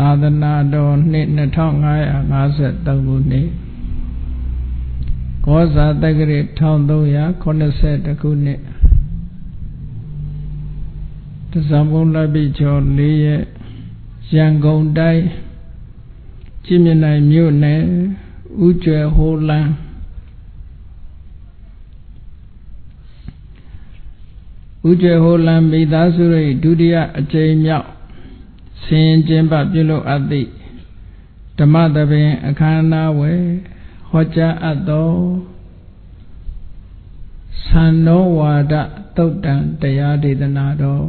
သာသနာတော်နှစ်2553ခုနှစ်ကောဇာတက္ကရာ1382ခုနှစ်တဇံဘုံလပိကျော်4ရက်ရန်ကုန်တိုင်းကြည်မြင့်နိုင်မြို့နယ်ဦးကျွယ်ဟိုလန်းမိသားစု၏ဒုတိယအကြိမ်မြောက်ဆင်ကျင်းပပြုလုပ်အပ်သည့်ဓမ္မသဘင်အခမ်းအနားဝယ်ဟောကြားအပ်သောသံဃောဝါဒသုတ်တံတရားဒေသနာတော်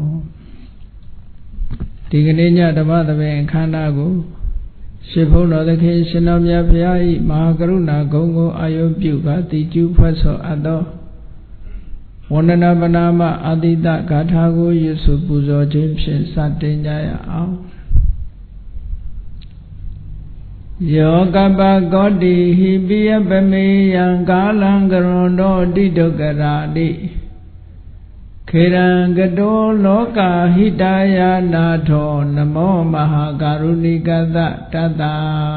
ဒီကနေ့ညဓမ္မသဘင်အခမ်းအနားကိုရှင်ဘုန်းတော်သခင်ရှင်တော်မြတ်ဘုရား၏မဟာကရုဏာဂုဏ်ကိုအာရုံပြုကာတည်ကျူးဖွဲ့ဆော်အပ်သောဝန္ဒနာပနာမအာတိတဂါထာကိုရွတ်ဆိုပူဇော်ခြင်းဖြင့်စတင်ကြရအောင်ယောကပကောတိဟိပိယပမေယံကာလံကရွန်တောတိဒုက္ခရာတိခေရံကတောလောကဟိတယာနာထောနမောမဟာကာရုဏိကသတတ္တ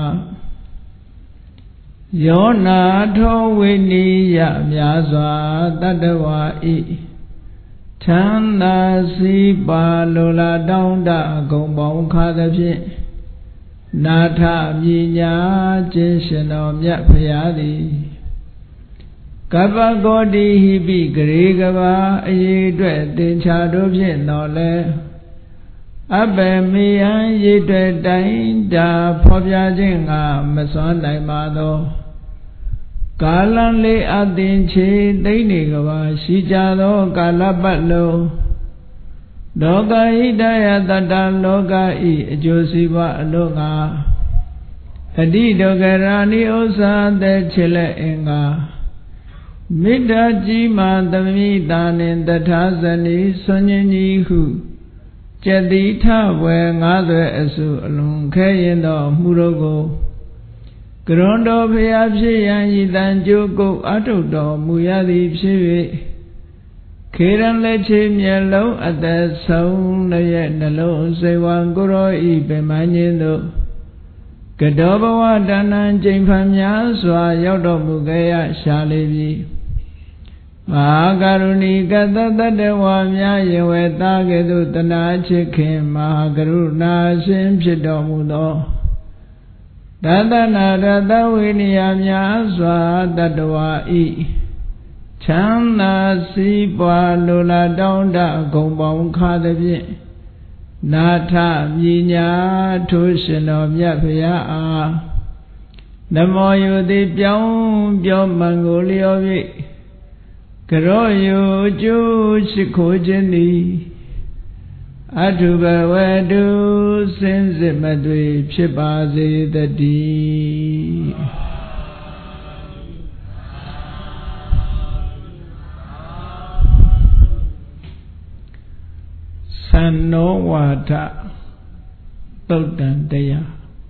ယောနာထောဝိနိယမြာစွာတတ္တဝါဤချမ်းသာစီပါလိုလားတောင်းတဂုံပေါင်းခါသဖြင့်နာထမြညာခြင်းရှင်တော်မြတ်ဖရာသည်ကပ္ပကောတိဟိပိဂရေကဘာအရေးအတွက်သင်္ချာတို့ဖြင့်တော်လဲအဘယ်မေယံရေတွေ့တိုင်းတာဖော်ပြခြင်းကမစွမ်းနိုင်ပါသောကာလံလေးအသင်ချေသိမ့်နေကဘာရှိကြသောကာလပတ်လုံးလောကဟိတယတတ္တလောကဤအကျိုးစီးပွားအလို့ငါအတိဒုက္ခရာနိဥ္စာတဲ့ချေလက်အင်္ဂါမေတ္တာကြီးမှသမိတာနှင့်တထာဇနီဆွန်ញင်းကြီးဟုကျက်တိထဝယ်ငါးသွဲအစုအလုံးခဲရင်သောမှုတို့ကိုကရွန်တော်ဖျားဖြစ်ရန်ဤတန်ကြိုးကုတ်အထုတော်မူရသည်ဖြစ်၍ခေရန်လက်ချေမျက်လုံးအသက်ဆုံးရဲ့နှလုံးစိတ်ဝံကိုရောဤပင်မညင်းတို့ကတောဘဝတဏ္ဏကျိန်ဖန်များစွာရောက်တော်မူခဲ့ရရှာလေပြီမဟာကရုဏီကတတတဝါများယဝေတာကဲ့သို့တနာချစ်ခင်မဟာကရုဏာရှင်ဖြစ်တော်မူသောတသနာရတဝိနည်းများစွာတတ္တဝါဤချမ်းသာစီးပွားလိုလားတောင်းတဂုံပေါင်းခါသဖြင့်နာထမြညာထိုးရှင်တော်မြတ်ဖရာအားနမောယုတိပြောင်းပြောမှန်ကိုလျော်၍ကရောယုကျိုးရှိခိုးခြင်းသည်အထုဘဝတုစင်စစ်မသွေဖြစ်ပါစေတည်းသံဃောဝါဒသုတ်တံတရား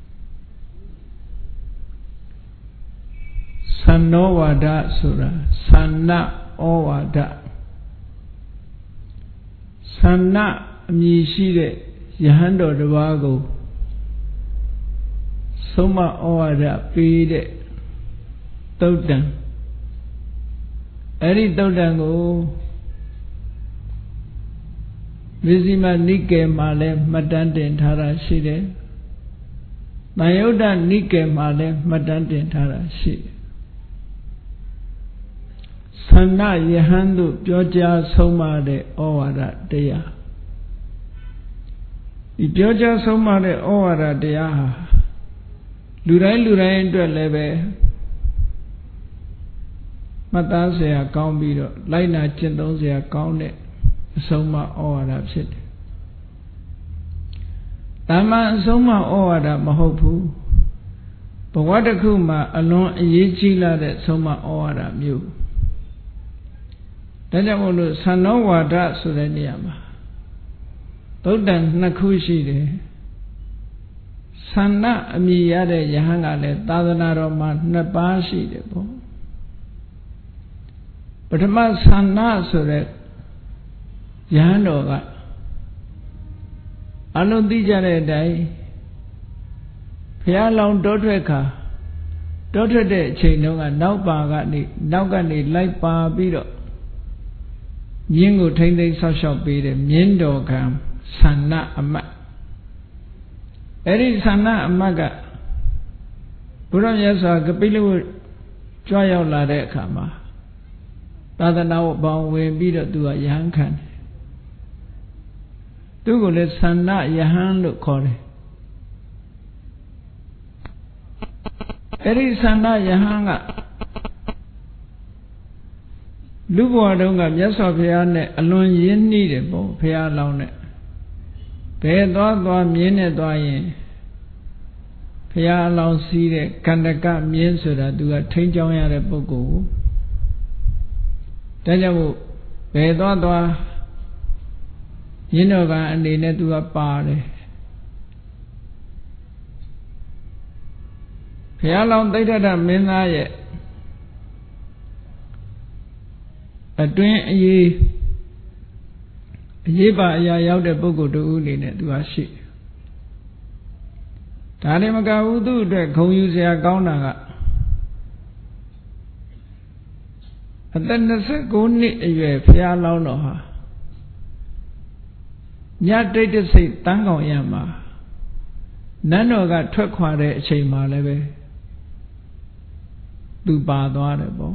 သံဃောဝါဒဆိုတာသန္နဩဝါဒသန္နအမည်ရှိတဲ့ယဟန်တော်တစ်ပါးကိုဆုံးမဩဝါဒပေးတဲ့သုတ်တံအဲ့ဒီသုတ်တံကိုမေဇိမနိကေမှာလည်းမှတ်တမ်းတင်ထားတာရှိတယ်။တန်ယုဒ္ဓနိကေမှာလည်းမှတ်တမ်းတင်ထားတာရှိတယ်။သန္နယဟန်တို့ပြောကြားဆုံးမတဲ့ဩဝါဒတရားဒီပြောကြားဆုံးမတဲ့ဩဝါဒတရားဟာလူတိုင်းအတွက်လည်းပဲမှတ်သားစရာကောင်းပြီးတော့လိုက်နာကျင့်သုံးစရာကောင်းတဲ့အဆုံးအမဩဝါဒဖြစ်တယ်။တမန်အဆုံးအမဩဝါဒမဟုတ်ဘူး။ဘဝတစ်ခုမှာအလွန်အရေးကြီးလာတဲ့အဆုံးအမဩဝါဒမျိုး။ဒါကြောင့်မို့လို့သံဃောဝါဒဆိုတဲ့နေရာမှာသုတ်တံနှစ်ခုရှိတယ်။သန္နအမည်ရတဲ့ယဟန်ကလည်းသာသနာတော်မှာနှစ်ပါးရှိတယ်ပေါ့။ပထမသန္နဆိုတဲ့ယဟန်တော်ကအလုံးသိကြတဲ့အတိုင်းဘုရားလောင်းတောထွက်ခါတောထွက်တဲ့အချိန်တုန်းကနောက်ကနေလိုက်ပါပြီးတော့မြင်းကိုထိမ့်သိမ်းဆောက်ရှောက်ပေးတယ်မြင်းတော်ကံဆန္ဒအမတ်အဲ့ဒီဆန္ဒအမတ်ကဘုရားမြတ်စွာကပိလဝတ်ကြွရောက်လာတဲ့အခါမှာသာသနာ့ဘောင်ဝင်ပြီးတော့သူကယဟန်ခံတယ်သူကိုလည်းဆန္ဒယဟန်လို့ခေါ်တယ်အဲ့ဒီဆန္ဒယဟန်ကလူဘဝတုန်းကမြတ်စွာဘုရားနဲ့အလွန်ရင်းနှီးတယ်ပေါ့ဘုရားလောင်းနဲ့ဘယ်သွားမြင်းနဲ့သွားရင်ဘုရားလောင်းစီးတဲ့ကန္တကမြင်းဆိုတာသူကထိန်းချောင်းရတဲ့ပုဂ္ဂိုလ်ဒါကြောင့်မို့ဘယ်သွားမြင်းတော်ကအနေနဲ့သူကပါတယ်ဘုရားလောင်းသိဋ္ဌမင်းသားရဲ့အတွင်းအရေးပါအရာရောက်တဲ့ပုဂ္ဂိုလ်တူအနေနဲ့သူကရှိဒါလည်းမကဘူးသူ့အတွက်ဂုဏ်ယူစရာကောင်းတာကအသက်29နှစ်အရွယ်ဘုရားလောင်းတော်ဟာညတိတ်တဆိတ်တန်းကောင်ရမှာနန်းတော်ကထွက်ခွာတဲ့အချိန်မှာလည်းပဲသူပါသွားတယ်ပေါ့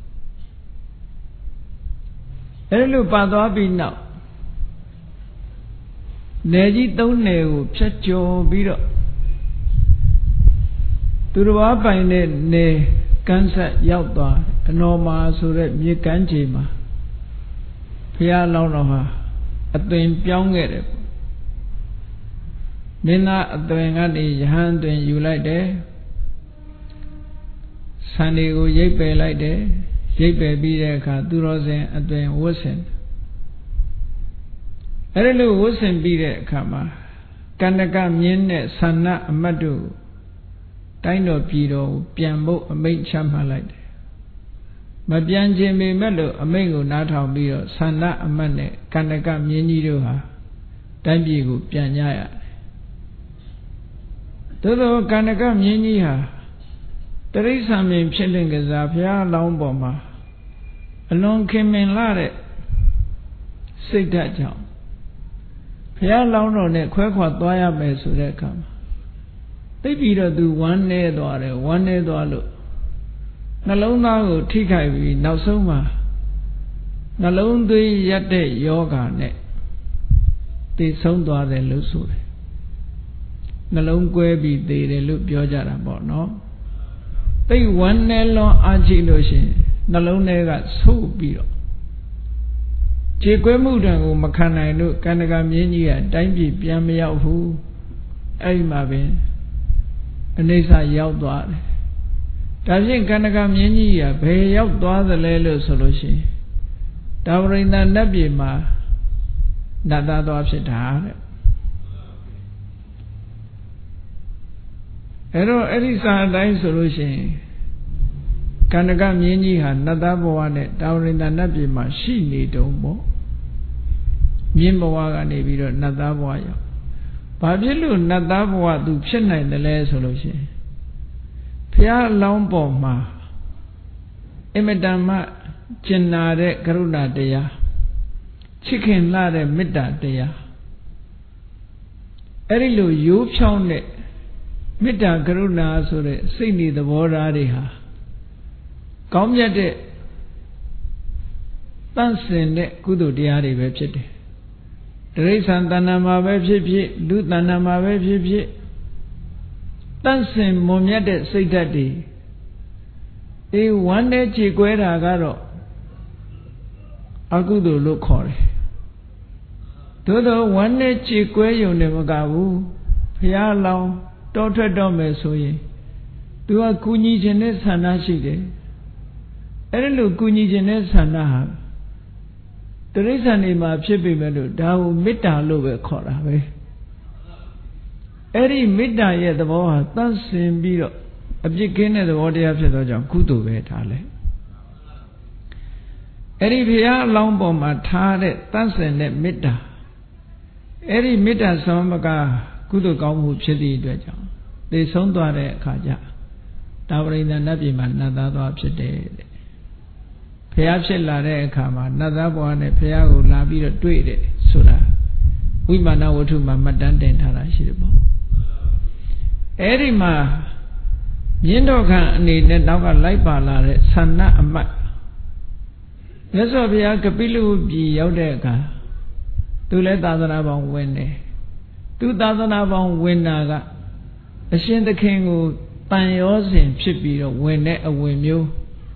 အဲ့လိုပါသွားပြီးနောက်နယ်ကြီး3နယ်ကိုဖြတ်ကျော်ပြီးတော့သူတော်ဘာပိုင်တဲ့နယ်ကန်းဆက်ရောက်သွားအနော်မာဆိုတဲ့မြေကမ်းခြေမှာဘုရားလောင်းတော်ဟာအသွင်ပြောင်းခဲ့တယ်မင်းသားအသွင်ကနေယဟန်အသွင်ယူလိုက်တယ်ဆံတွေကိုရိပ်ပယ်လိုက်တယ်ရိပ်ပယ်ပြီးတဲ့အခါသူတော်စင်အသွင်ဝတ်ဆင်အဲ့ဒါလို့ဝတ်ဆင်ပြီးတဲ့အခါမှာကန္တကမြင်းနဲ့ဆန္ဒအမတ်တို့တိုင်းတော်ပြည်တော်ကိုပြန်ဖို့အမိန့်ချမှတ်လိုက်တယ်မပြန်ခြင်းပေမဲ့လို့အမိန့်ကိုနားထောင်ပြီးတော့ဆန္ဒအမတ်နဲ့ကန္တကမြင်းကြီးတို့ဟာတိုင်းပြည်ကိုပြန်ကြရတယ်သို့သောကန္တကမြင်းကြီးဟာတရိစ္ဆာန်မြင်ဖြစ်လင့်ကစားဘုရားလောင်းပေါ်မှာအလွန်ခင်မင်လာတဲ့စိတ်ဓာတ်ကြောင့်ဘုရားလောင်းတော်နဲ့ခွဲခွာသွားရမယ်ဆိုတဲ့အခါမှာသိပြီးတော့သူဝမ်းနည်းသွားတယ်ဝမ်းနည်းသွားလို့နှလုံးသားကိုထိခိုက်ပြီးနောက်ဆုံးမှာနှလုံးသွေးရက်တဲ့ယောဂါနဲ့သိဆုံးသွားတယ်လို့ဆိုတယ်နှလုံးကွဲပြီးသေတယ်လို့ပြောကြတာပေါ့နော်သိဝမ်းနည်းလွန်အားကြီးလို့ရှိရင်နှလုံးထဲကဆိုးပြီးတော့ခြေကွဲမှုတံကိုမခံနိုင်လို့ကန္တကမြင်းကြီးကတိုင်းပြည်ပြန်မရောက်ဘူးအဲ့ဒီမှာပင်အနိစ္စရောက်သွားတယ်ဒါဖြင့်ကန္တကမြင်းကြီးကဘယ်ရောက်သွားသလဲလို့ဆိုလို့ရှိရင်တာဝရိန္ဒနတ်ပြည်မှာနတ်သားသွားဖြစ်တာတဲ့အဲ့တော့အဲ့ဒီစာအတိုင်းဆိုလို့ရှိရင်ကန္တကမြင်းကြီးဟာနတ်သားဘဝနဲ့တာဝရိန္ဒနတ်ပြည်မှာရှိနေတုံးပေါ့မြင်းဘဝကနေပြီးတော့နတ်သားဘဝရောက်ဘာဖြစ်လို့နတ်သားဘဝသူဖြစ်နိုင်တယ်လဲဆိုလို့ရှိရင်ဘုရားလောင်းပေါ်မှာအမတန်မှကျင်နာတဲ့ကရုဏာတရားချစ်ခင်လှတဲ့မေတ္တာတရားအဲ့ဒီလိုရိုးဖြောင်းတဲ့မေတ္တာကရုဏာဆိုတဲ့စိတ်နေသဘောထားတွေဟာကောင်းမြတ်တဲ့တန့်စင်တဲ့ကုသိုလ်တရားတွေပဲဖြစ်တယ်တိရစ္ဆာန်တဏ္ဍာမှာပဲဖြစ်ဖြစ်လူတဏ္ဍာမှာပဲဖြစ်ဖြစ်တန့်စင်မွန်မြတ်တဲ့စိတ်ဓာတ်တွေဝမ်းနဲ့ခြေကွဲတာကတော့အကုသိုလ်လို့ခေါ်တယ်သို့သောဝမ်းနဲ့ခြေကွဲရုံနဲ့မကဘူးဘုရားလောင်းတောထွက်တော့မယ်ဆိုရင်သူကကူညီခြင်းနဲ့ဆန္ဒရှိတယ်အဲ့ဒါလို့ကူညီခြင်းနဲ့ဆန္ဒဟာတိရစ္ဆာန်တွေမှာဖြစ်ပေမဲ့လို့ဒါကိုမေတ္တာလို့ပဲခေါ်တာပဲအဲ့ဒီမေတ္တာရဲ့သဘောဟာသန့်စင်ပြီးတော့အပြစ်ကင်းတဲ့သဘောတရားဖြစ်သောကြောင့်ကုသိုလ်ပဲဒါလဲအဲ့ဒီဘုရားအလောင်းပေါ်မှာထားတဲ့သန့်စင်တဲ့မေတ္တာအဲ့ဒီမေတ္တာဆောင်မကကုသိုလ်ကောင်းမှုဖြစ်သည့်အတွက်ကြောင့်သေဆုံးသွားတဲ့အခါကျတာဝရိန္ဒနတ်ပြည်မှာနတ်သားသွားဖြစ်တယ်တဲ့ဖျားဖြစ်လာတဲ့အခါမှာနတ်သားဘဝနဲ့ဖျားကိုလာပြီးတော့တွေ့တယ်ဆိုတာဝိမာနဝတ္ထုမှာမှတ်တမ်းတင်ထားတာရှိတယ်ပေါ့အဲ့ဒီမှာမြင်းတော်ခံအနေနဲ့နောက်ကလိုက်ပါလာတဲ့ဆန္ဒအမတ်မြတ်စွာဘုရားကပိလုပြည်ရောက်တဲ့အခါသူလည်းသာသနာပေါင်းဝင်တယ်သူသာသနာပေါင်းဝင်တာကအရှင်သခင်ကိုတန်ရောစဉ်ဖြစ်ပြီးတော့ဝင်တဲ့အဝင်မျိုး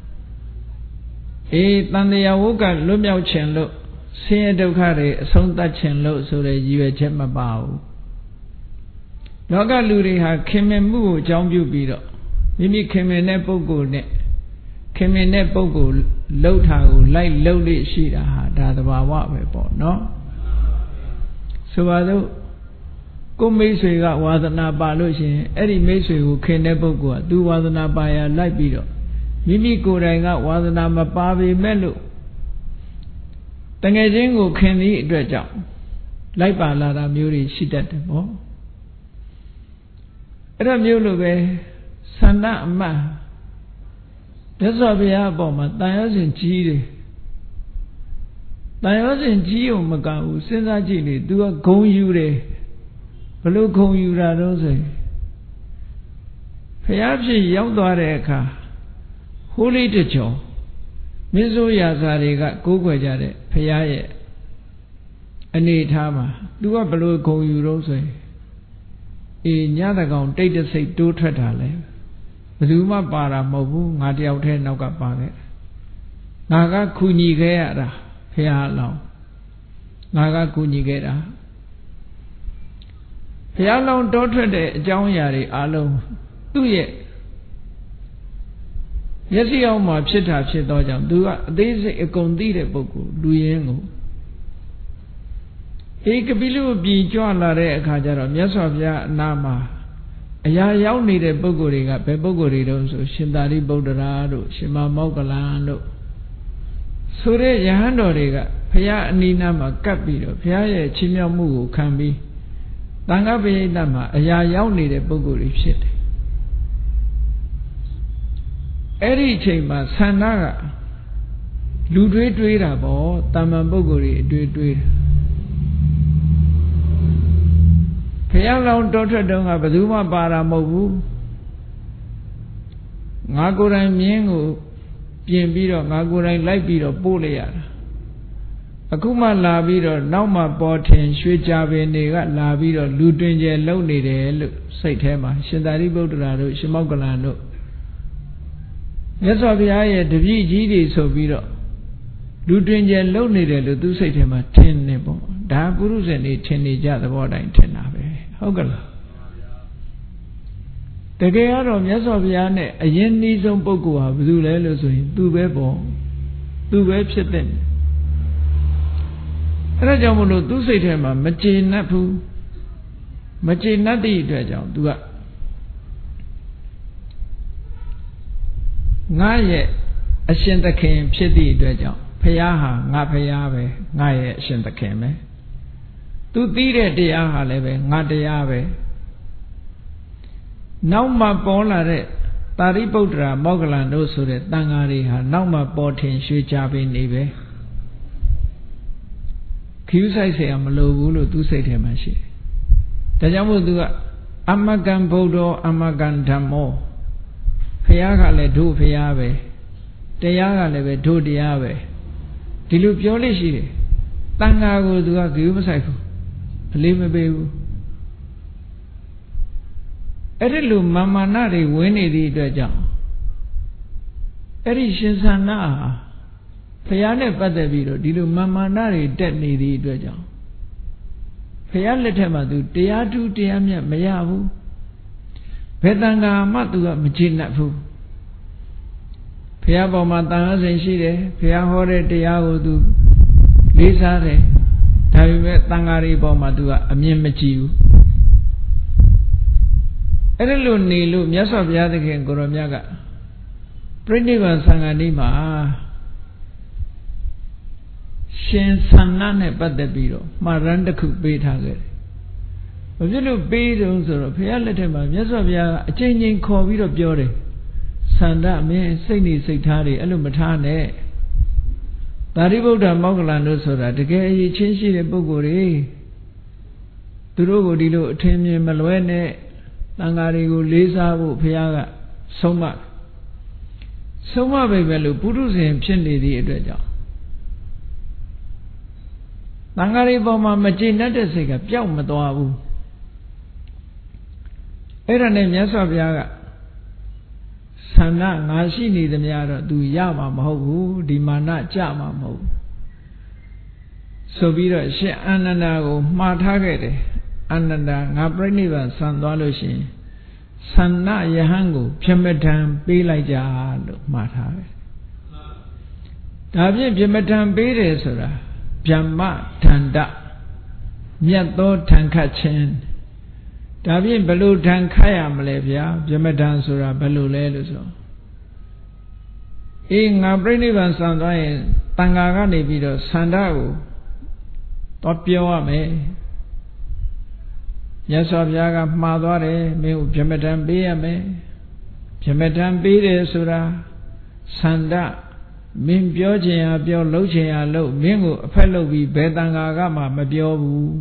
တန်တရားဝုကလွတ်မြောက်ခြင်းလို့ဆင်းရဲဒုက္ခတွေအဆုံးသတ်ခြင်းလို့ဆိုတဲ့ရည်ရွယ်ချက်မပါဘူးလောကလူတွေဟာခင်မင်မှုကိုအကြောင်းပြုပြီးတော့မိမိခင်မင်တဲ့ပုဂ္ဂိုလ်နဲ့ခင်မင်တဲ့ပုဂ္ဂိုလ်လှုပ်တာကိုလိုက်လှုပ်လို့ရှိတာဟာဒါသဘာဝပဲပေါ့နော်ဆိုပါစို့ကိုမိတ်ဆွေကဝါသနာပါလို့ရှိရင်အဲ့ဒီမိတ်ဆွေကိုခင်တဲ့ပုဂ္ဂိုလ်ကသူဝါသနာပါရလိုက်ပြီးတော့မိမိကိုယ်တိုင်ကဝါသနာမပါပေမဲ့လို့တငယ်ချင်းကိုခင်သည့်အတွက်ကြောင့်လိုက်ပါလာတာမျိုးတွေရှိတတ်တယ်ပေါ့အဲ့ဒါမျိုးလိုပဲဆန္ဒအမှတ်မြတ်စွာဘုရားအပေါ်မှာတန်ရောစဉ်ကြီးတယ်တန်ရောစဉ်ကြီးုံမကဘူးစဉ်းစားကြည့်လေ तू ကဂုံယူတယ်ဘလို့ဂုံယူတာတော့ဆိုရင်ဘုရားဖြစ်ရောက်သွားတဲ့အခါဟိုးလေးတကြောမင်းစိုးရာဇာတွေကကိုးကွယ်ကြတဲ့ဘုရားရဲ့အနေထားမှာ तू ကဘလို့ဂုံယူတော့ဆိုရင်ညတကောင်တိတ်တဆိတ်တိုးထွက်တာလဲဘယ်သူမှပါတာမဟုတ်ဘူးငါတယောက်တည်းနောက်ကပါခဲ့ငါကခုညီခဲ့ရတာဘုရားအလောင်းငါကခုညီခဲ့တာဘုရားလောင်းတိုးထွက်တဲ့အကြောင်းအရာတွေအလုံးသူ့ရဲ့မျက်စိအောင်မှာဖြစ်တာဖြစ်တော့ကြောင့်သူကအသေးစိတ်အကုန်သိတဲ့ပုဂ္ဂိုလ်လူရင်းကိုကပိလုပြည်ကြွလာတဲ့အခါကျတော့မြတ်စွာဘုရားအနာမှာအရာရောက်နေတဲ့ပုဂ္ဂိုလ်တွေကဘယ်ပုဂ္ဂိုလ်တွေတုန်းဆိုရှင်သာရိပုတ္တရာတို့ရှင်မမောက္ကလန်တို့ဆိုတဲ့ယဟန်တော်တွေကဘုရားအနီးနားမှာကပ်ပြီးတော့ဘုရားရဲ့ချီးမြှောက်မှုကိုခံပြီးသံဃာပရိသတ်မှာအရာရောက်နေတဲ့ပုဂ္ဂိုလ်တွေဖြစ်တယ်အဲ့ဒီအချိန်မှာဆန္ဒကလူတွေးတာပေါ့တာမန်ပုဂ္ဂိုလ်တွေတွေးတာဘုရားလောင်းတောထွက်တုန်းကဘယ်သူမှပါတာမဟုတ်ဘူးငါကိုယ်တိုင်မြင်းကိုပြင်ပြီးတော့ငါကိုယ်တိုင်လိုက်ပြီးတော့ပို့လိုက်ရတာအခုမှလာပြီးတော့နောက်မှပေါ်ထင်ရွှေကြပင်တွေကလာပြီးတော့လူတွင်ကျယ်လုံနေတယ်လို့စိတ်ထဲမှာရှင်သာရိပုတ္တရာတို့ရှင်မောက္ကလန်တို့မြတ်စွာဘုရားရဲ့တပည့်ကြီးတွေဆိုပြီးတော့လူတွင်ကျယ်လုံနေတယ်လို့သူစိတ်ထဲမှာထင်နေပေါ့ဒါပုရုဇဉ်တွေထင်နေကြသဘောတိုင်းထင်တာပဲဟုတ်ကလားတကယ်ကတော့မြတ်စွာဘုရားနဲ့အရင်နှီးဆုံးပုဂ္ဂိုလ်ဟာဘယ်သူလဲလို့ဆိုရင်သူပဲပေါ့သူပဲဖြစ်တဲ့အဲ့ဒါကြောင့်မလို့သူစိတ်ထဲမှာမကျေနပ်ဘူးမကျေနပ်တဲ့အတွက်ကြောင့်သူကငါရဲ့အရှင်သခင်ဖြစ်သည့်အတွက်ကြောင့်ဘုရားဟာငါဘုရားပဲငါရဲ့အရှင်သခင်ပဲသူသိတဲ့တရားဟာလည်းပဲငါတရားပဲနောက်မှပေါ်လာတဲ့သာရိပုတ္တရာမောက္ကလန်တို့ဆိုတဲ့တန်ဃာတွေဟာနောက်မှပေါ်ထင်ရွှေကြပင်နေပဲခူးဆိုင်เสียမလိုဘူးလို့သူစိတ်ထဲမှာရှိတယ်ဒါကြောင့်မို့သူကအမကံဗုဒ္ဓောအမကံဓမ္မောဘုရားကလည်းတို့ဘုရားပဲတရားကလည်းပဲတို့တရားပဲဒီလိုပြောလို့ရှိတယ်တန်ဃာကိုသူကဂရုမစိုက်ဘူးအလေးမပေးဘူးအဲ့ဒီလိုမာမာနတွေဝင်နေသည့်အတွက်ကြောင့်အဲ့ဒီရှင်သန္နာဘုရားနဲ့ပတ်သက်ပြီးတော့ဒီလိုမာမာနတွေတက်နေသည့်အတွက်ကြောင့်ဘုရားလက်ထက်မှာသူတရားထူးတရားမြတ်မရဘူးဘယ်တန်ဃာမှသူကမကျေနပ်ဘူးဘုရားပေါ်မှာတန်ခါးစဉ်ရှိတယ်ဘုရားဟောတဲ့တရားကိုသူလေးစားတယ်ဒါပေမဲ့တန်ဃာတွေပေါ်မှာသူကအမြင်မကြည့်ဘူးအဲ့ဒါလိုနေလို့မြတ်စွာဘုရားသခင်ကိုရောမြတ်ကပြိဋိဘံသံဃာနေ့မှာရှင်သန္နာနဲ့ပတ်သက်ပြီးတော့မှာရန်တစ်ခုပေးထားခဲ့တယ်ဘာဖြစ်လို့ပေးတုံးဆိုတော့ဘုရားလက်ထက်မှာမြတ်စွာဘုရားအချိန်ချင်းခေါ်ပြီးတော့ပြောတယ်ဆန္ဒမင်းစိတ်နေစိတ်ထားတွေအဲ့လိုမထားနဲ့သာရိပုတ္တမောက္ခလန်တို့ဆိုတာတကယ်အရေးချင်းရှိတဲ့ပုဂ္ဂိုလ်တွေသူတို့ကိုဒီလိုအထင်မြင်မလွဲနဲ့တန်ဃာတွေကိုလေးစားဖို့ဘုရားကဆုံးမပဲပဲလို့ပုထုဇဉ်ဖြစ်နေသည့်အတွက်ကြောင့်တန်ဃာတွေပေါ်မှာမကျေနပ်တဲ့စိတ်ကပျောက်မသွားဘူးအဲ့ဒါနဲ့မြတ်စွာဘုရားကဆန္ဒငါရှိနေသမျှတော့ तू ရမှာမဟုတ်ဘူးဒီမာနကြမှာမဟုတ်ဘူးဆိုပြီးတော့ရှင်အာနန္ဒာကိုမှားထားခဲ့တယ်အာနန္ဒာငါပြိဋိဘံဆံသွားလို့ရှိရင်ဆန္ဒယဟန်ကိုပြမထံပေးလိုက်ကြလို့မှားထားတယ်ဒါဖြင့်ပြမထံပေးတယ်ဆိုတာဗျမ္မဒန္တမြတ်သောထံခတ်ခြင်းဒါဖြင့်ဘယ်လိုထံခတ်ရမလဲဗျာပြမထံဆိုတာဘယ်လိုလဲလို့ဆိုငါပြိဋိဘံဆံသွားရင်တန်ဃာကနေပြီးတော့ဆန္ဒကိုတော့ပြောရမယ်မြတ်စွာဘုရားကမှားသွားတယ်မင်းကိုပြမထံပေးရမယ်ပြမထံပေးတယ်ဆိုတာဆန္ဒမင်းပြောချင်ရပြောလှုပ်ချင်ရလှုပ်မင်းကိုအဖက်လှုပ်ပြီးဘယ်တန်ဃာကမှမပြောဘူး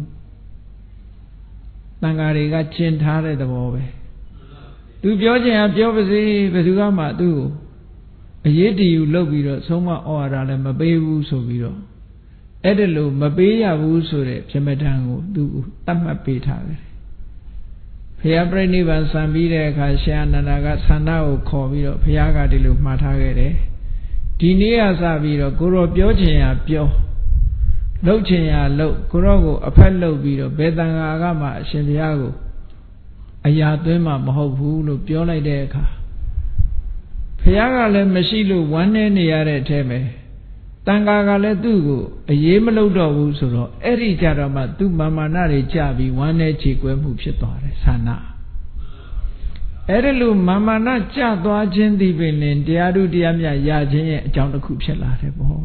တန်ဃာတွေကကျင့်ထားတဲ့သဘောပဲသူပြောချင်ရပြောပါစေဘယ်သူကမှသူ့ကိုအရေးတယူလှုပ်ပြီးတော့ဆုံးမဩဝါဒလည်းမပေးဘူးဆိုပြီးတော့အဲ့ဒါလို့မပေးရဘူးဆိုတဲ့ပြမထံကိုသူတတ်မှတ်ပေးထားတယ်ဘုရားပြိဋိဘံဆံပြီးတဲ့အခါရှင်အာနန္ဒာကဆန္ဒကိုခေါ်ပြီးတော့ဘုရားကဒီလိုမှားထားခဲ့တယ်ဒီနေ့ကစပြီးတော့ကိုရောပြောချင်ရပြောလှုပ်ချင်ရလှုပ်ကိုရောကိုအဖက်လှုပ်ပြီးတော့ဘယ်တန်ဃာကမှအရှင်ဘုရားကိုအရာသွင်းမှာမဟုတ်ဘူးလို့ပြောလိုက်တဲ့အခါဘုရားကလည်းမရှိလို့ဝမ်းနည်းနေရတဲ့အထဲမှာတန်ဃာကလည်းသူ့ကိုအရေးမလုပ်တော့ဘူးဆိုတော့အဲ့ဒီကြတော့မှသူ့မာမာနတွေကြပြီးဝမ်းနည်းချေကွဲမှုဖြစ်သွားတယ်ဆန္ဒအဲ့ဒါလို့မာမာနကြသွားခြင်းဒီပင်လင်တရားဓုတရားမြတ်ရခြင်းရဲ့အကြောင်းတစ်ခုဖြစ်လာတယ်ပေါ့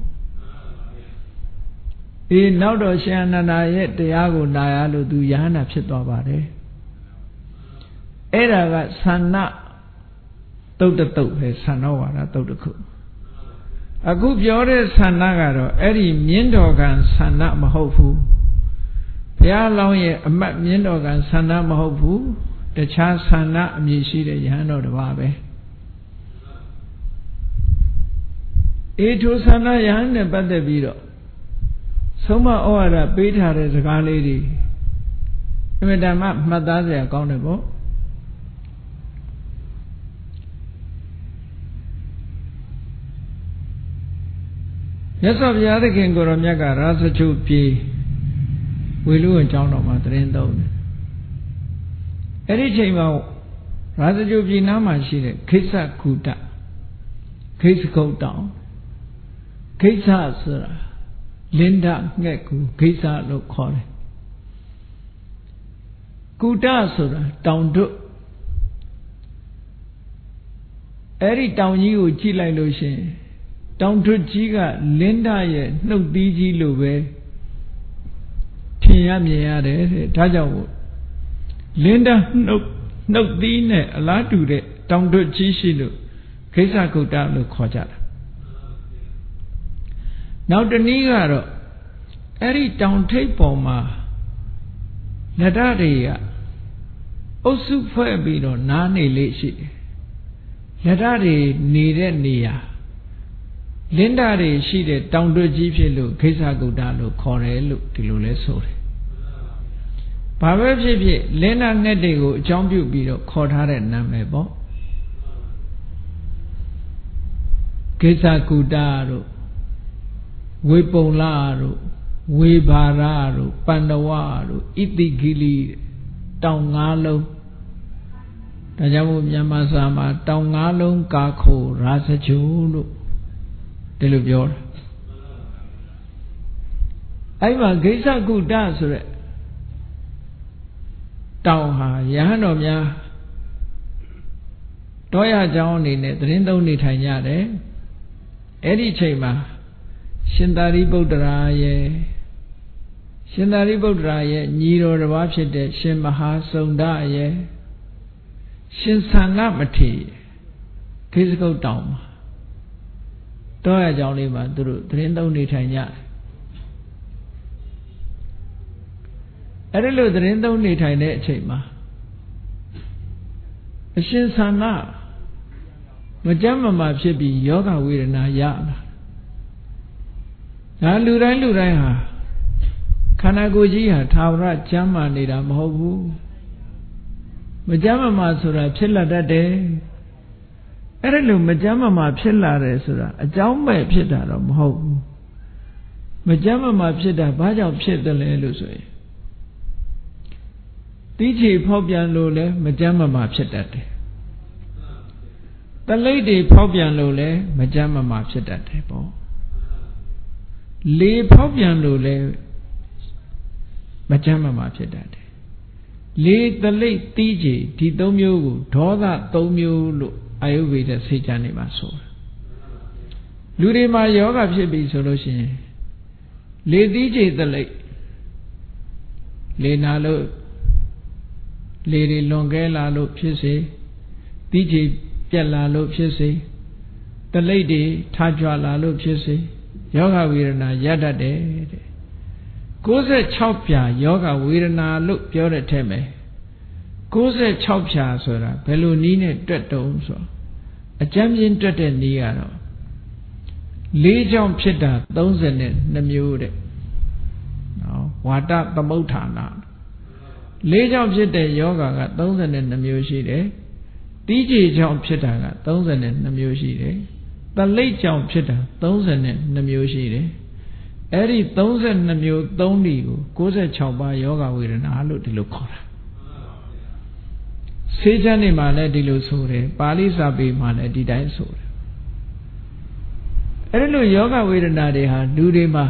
နောက်တော့ရှင်အနန္ဒာရဲ့တရားကိုနာရလို့သူယဟနာဖြစ်သွားပါတယ်အဲ့ဒါကဆန္ဒတုတ်တုတ်ပဲဆန္ဒဝါဒတုတ်တစ်ခုအခုပြောတဲ့ဆန္ဒကတော့အဲ့ဒီမြင်းတော်ကံဆန္ဒမဟုတ်ဘူးဘုရားလောင်းရဲ့အမတ်မြင်းတော်ကံဆန္ဒမဟုတ်ဘူးတခြားဆန္ဒအမည်ရှိတဲ့ယဟန်တော်တစ်ပါးပဲထိုဆန္ဒယဟန်နဲ့ပတ်သက်ပြီးတော့ဆုံးမဩဝါဒပေးထားတဲ့စကားလေးတွေအမြဲတမ်းမှတ်သားစရာကောင်းတယ်ပေါ့မြတ်စွာဘုရားသခင်ကိုရောမြတ်ကရာဇချုပြေဝေလူဝင်ကျောင်းတော်မှာတရင်သုံးတယ်အဲ့ဒီချိန်မှာရာဇချုပြေနားမှာရှိတဲ့ခိစ္စကုတခိစ္စကုတ်တောင်ခိစ္စဆိုတာလင်းဒငှက်ကူခိစ္စလို့ခေါ်တယ်ကုတဆိုတာတောင်တွအဲ့ဒီတောင်ကြီးကိုကြည့်လိုက်လို့ရှိရင်တောင်ထွတ်ကြီးကလင်းဒရဲ့နှုတ်သီးကြီးလိုပဲထင်ရမြင်ရတယ်တဲ့ဒါကြောင့်လင်းဒနှုတ်သီးနဲ့အလားတူတဲ့တောင်ထွတ်ကြီးရှိလို့ခိစ္စကုတ္တလို့ခေါ်ကြတာနောက်တနည်းကတော့အဲ့ဒီတောင်ထိပ်ပေါ်မှာလက်ဓာတ်တွေကအုပ်စုဖွဲ့ပြီးတော့နားနေလေရှိတယ်လက်ဓာတ်တွေနေတဲ့နေရာလင်းဓာတ်တွေရှိတဲ့တောင်တွကြီးဖြစ်လို့ခိစ္စကုတ္တလို့ခေါ်တယ်လို့ဒီလိုလဲဆိုတယ်ဘာပဲဖြစ်ဖြစ်လင်းဓာတ်ငှက်တွေကိုအကြောင်းပြုပြီးတော့ခေါ်ထားတဲ့နာမည်ပေါ့ခိစ္စကုတ္တတို့ဝေပုံလတို့ဝေဘာရတို့ပန္နဝတို့ဣတိဂိလိတောင်၅လုံးဒါကြောင့်မို့မြန်မာစာမှာတောင်၅လုံးကာခိုရာဇချုလို့ဒီလိုပြောတာအဲ့မှာခိစ္စကုတ္တဆိုရက်တောင်ဟာယဟန်တော်များတောရเจ้าအနေနဲ့သတင်းသုံးနေထိုင်ကြတယ်အဲ့ဒီချိန်မှာရှင်သာရိပုတ္တရာရဲ့ရှင်သာရိပုတ္တရာရဲ့ညီတော်တစ်ပါးဖြစ်တဲ့ရှင်မဟာစုံဒရဲ့ရှင်သံဃမထေရခေစကုတ်တောင်မှာတောရကြောင်လေးမှာသူတို့သတင်းသုံးနေထိုင်ကြအဲ့ဒီလိုသတင်းသုံးနေထိုင်တဲ့အချိန်မှာအရှင်သံဃမကြမ်းမမာဖြစ်ပြီးယောဂဝေဒနာရလာဒါလူတိုင်းဟာခန္ဓာကိုယ်ကြီးဟာသာဝရကျမ်းမာနေတာမဟုတ်ဘူးမကြမ်းမမာဆိုတာဖြစ်လာတတ်တယ်အဲ့ဒါလို့မကြမ်းမမာဖြစ်လာတယ်ဆိုတာအကြောင်းမဲ့ဖြစ်တာတော့မဟုတ်ဘူးမကြမ်းမမာဖြစ်တာဘာကြောင့်ဖြစ်တယ်လဲလို့ဆိုရင်တိချေဖောက်ပြန်လို့လဲမကြမ်းမမာဖြစ်တတ်တယ်တလိပ်တွေဖောက်ပြန်လို့လဲမကြမ်းမမာဖြစ်တတ်တယ်ပေါ့လေဖောက်ပြန်လို့လဲမကြမ်းမမာဖြစ်တတ်တယ်လေတလိပ်တိချေဒီ၃မျိုးကိုဒေါသ၃မျိုးလို့အာယုဝေဒစေချာနေမှာဆိုတာလူတွေမှာယောဂဖြစ်ပြီဆိုလို့ရှိရင်လေတိချေတလိပ်လေနာလို့လေတွေလွန်ကဲလာလို့ဖြစ်စေတိချေပြက်လာလို့ဖြစ်စေတလိပ်တွေထားကြွလာလို့ဖြစ်စေယောဂဝေဒနာရတတ်တယ်တဲ့96ဖြာယောဂဝေဒနာလို့ပြောတဲ့ထဲမှာ96ဖြာဆိုတာဘယ်လိုနည်းနဲ့တွက်တုံးဆိုအကျဉ်းပြင်းတွက်တဲ့နည်းကတော့၄ကြောင့်ဖြစ်တာ32မျိုးတဲ့နော်ဝါတသမုဋ္ဌာနာ၄ကြောင့်ဖြစ်တဲ့ယောဂက32မျိုးရှိတယ်တိကျကြောင့်ဖြစ်တာက32မျိုးရှိတယ်တလိပ်ကြောင့်ဖြစ်တာ32မျိုးရှိတယ်အဲ့ဒီ32မျိုး3ဒီကို96ပါးယောဂဝေဒနာလို့ဒီလိုခေါ်တာဆေးချမ်းနေမှာလည်းဒီလိုဆိုတယ်ပါဠိစာပေမှာလည်းဒီတိုင်းဆိုတယ်အဲ့ဒီလိုယောဂဝေဒနာတွေဟာလူတွေမှာ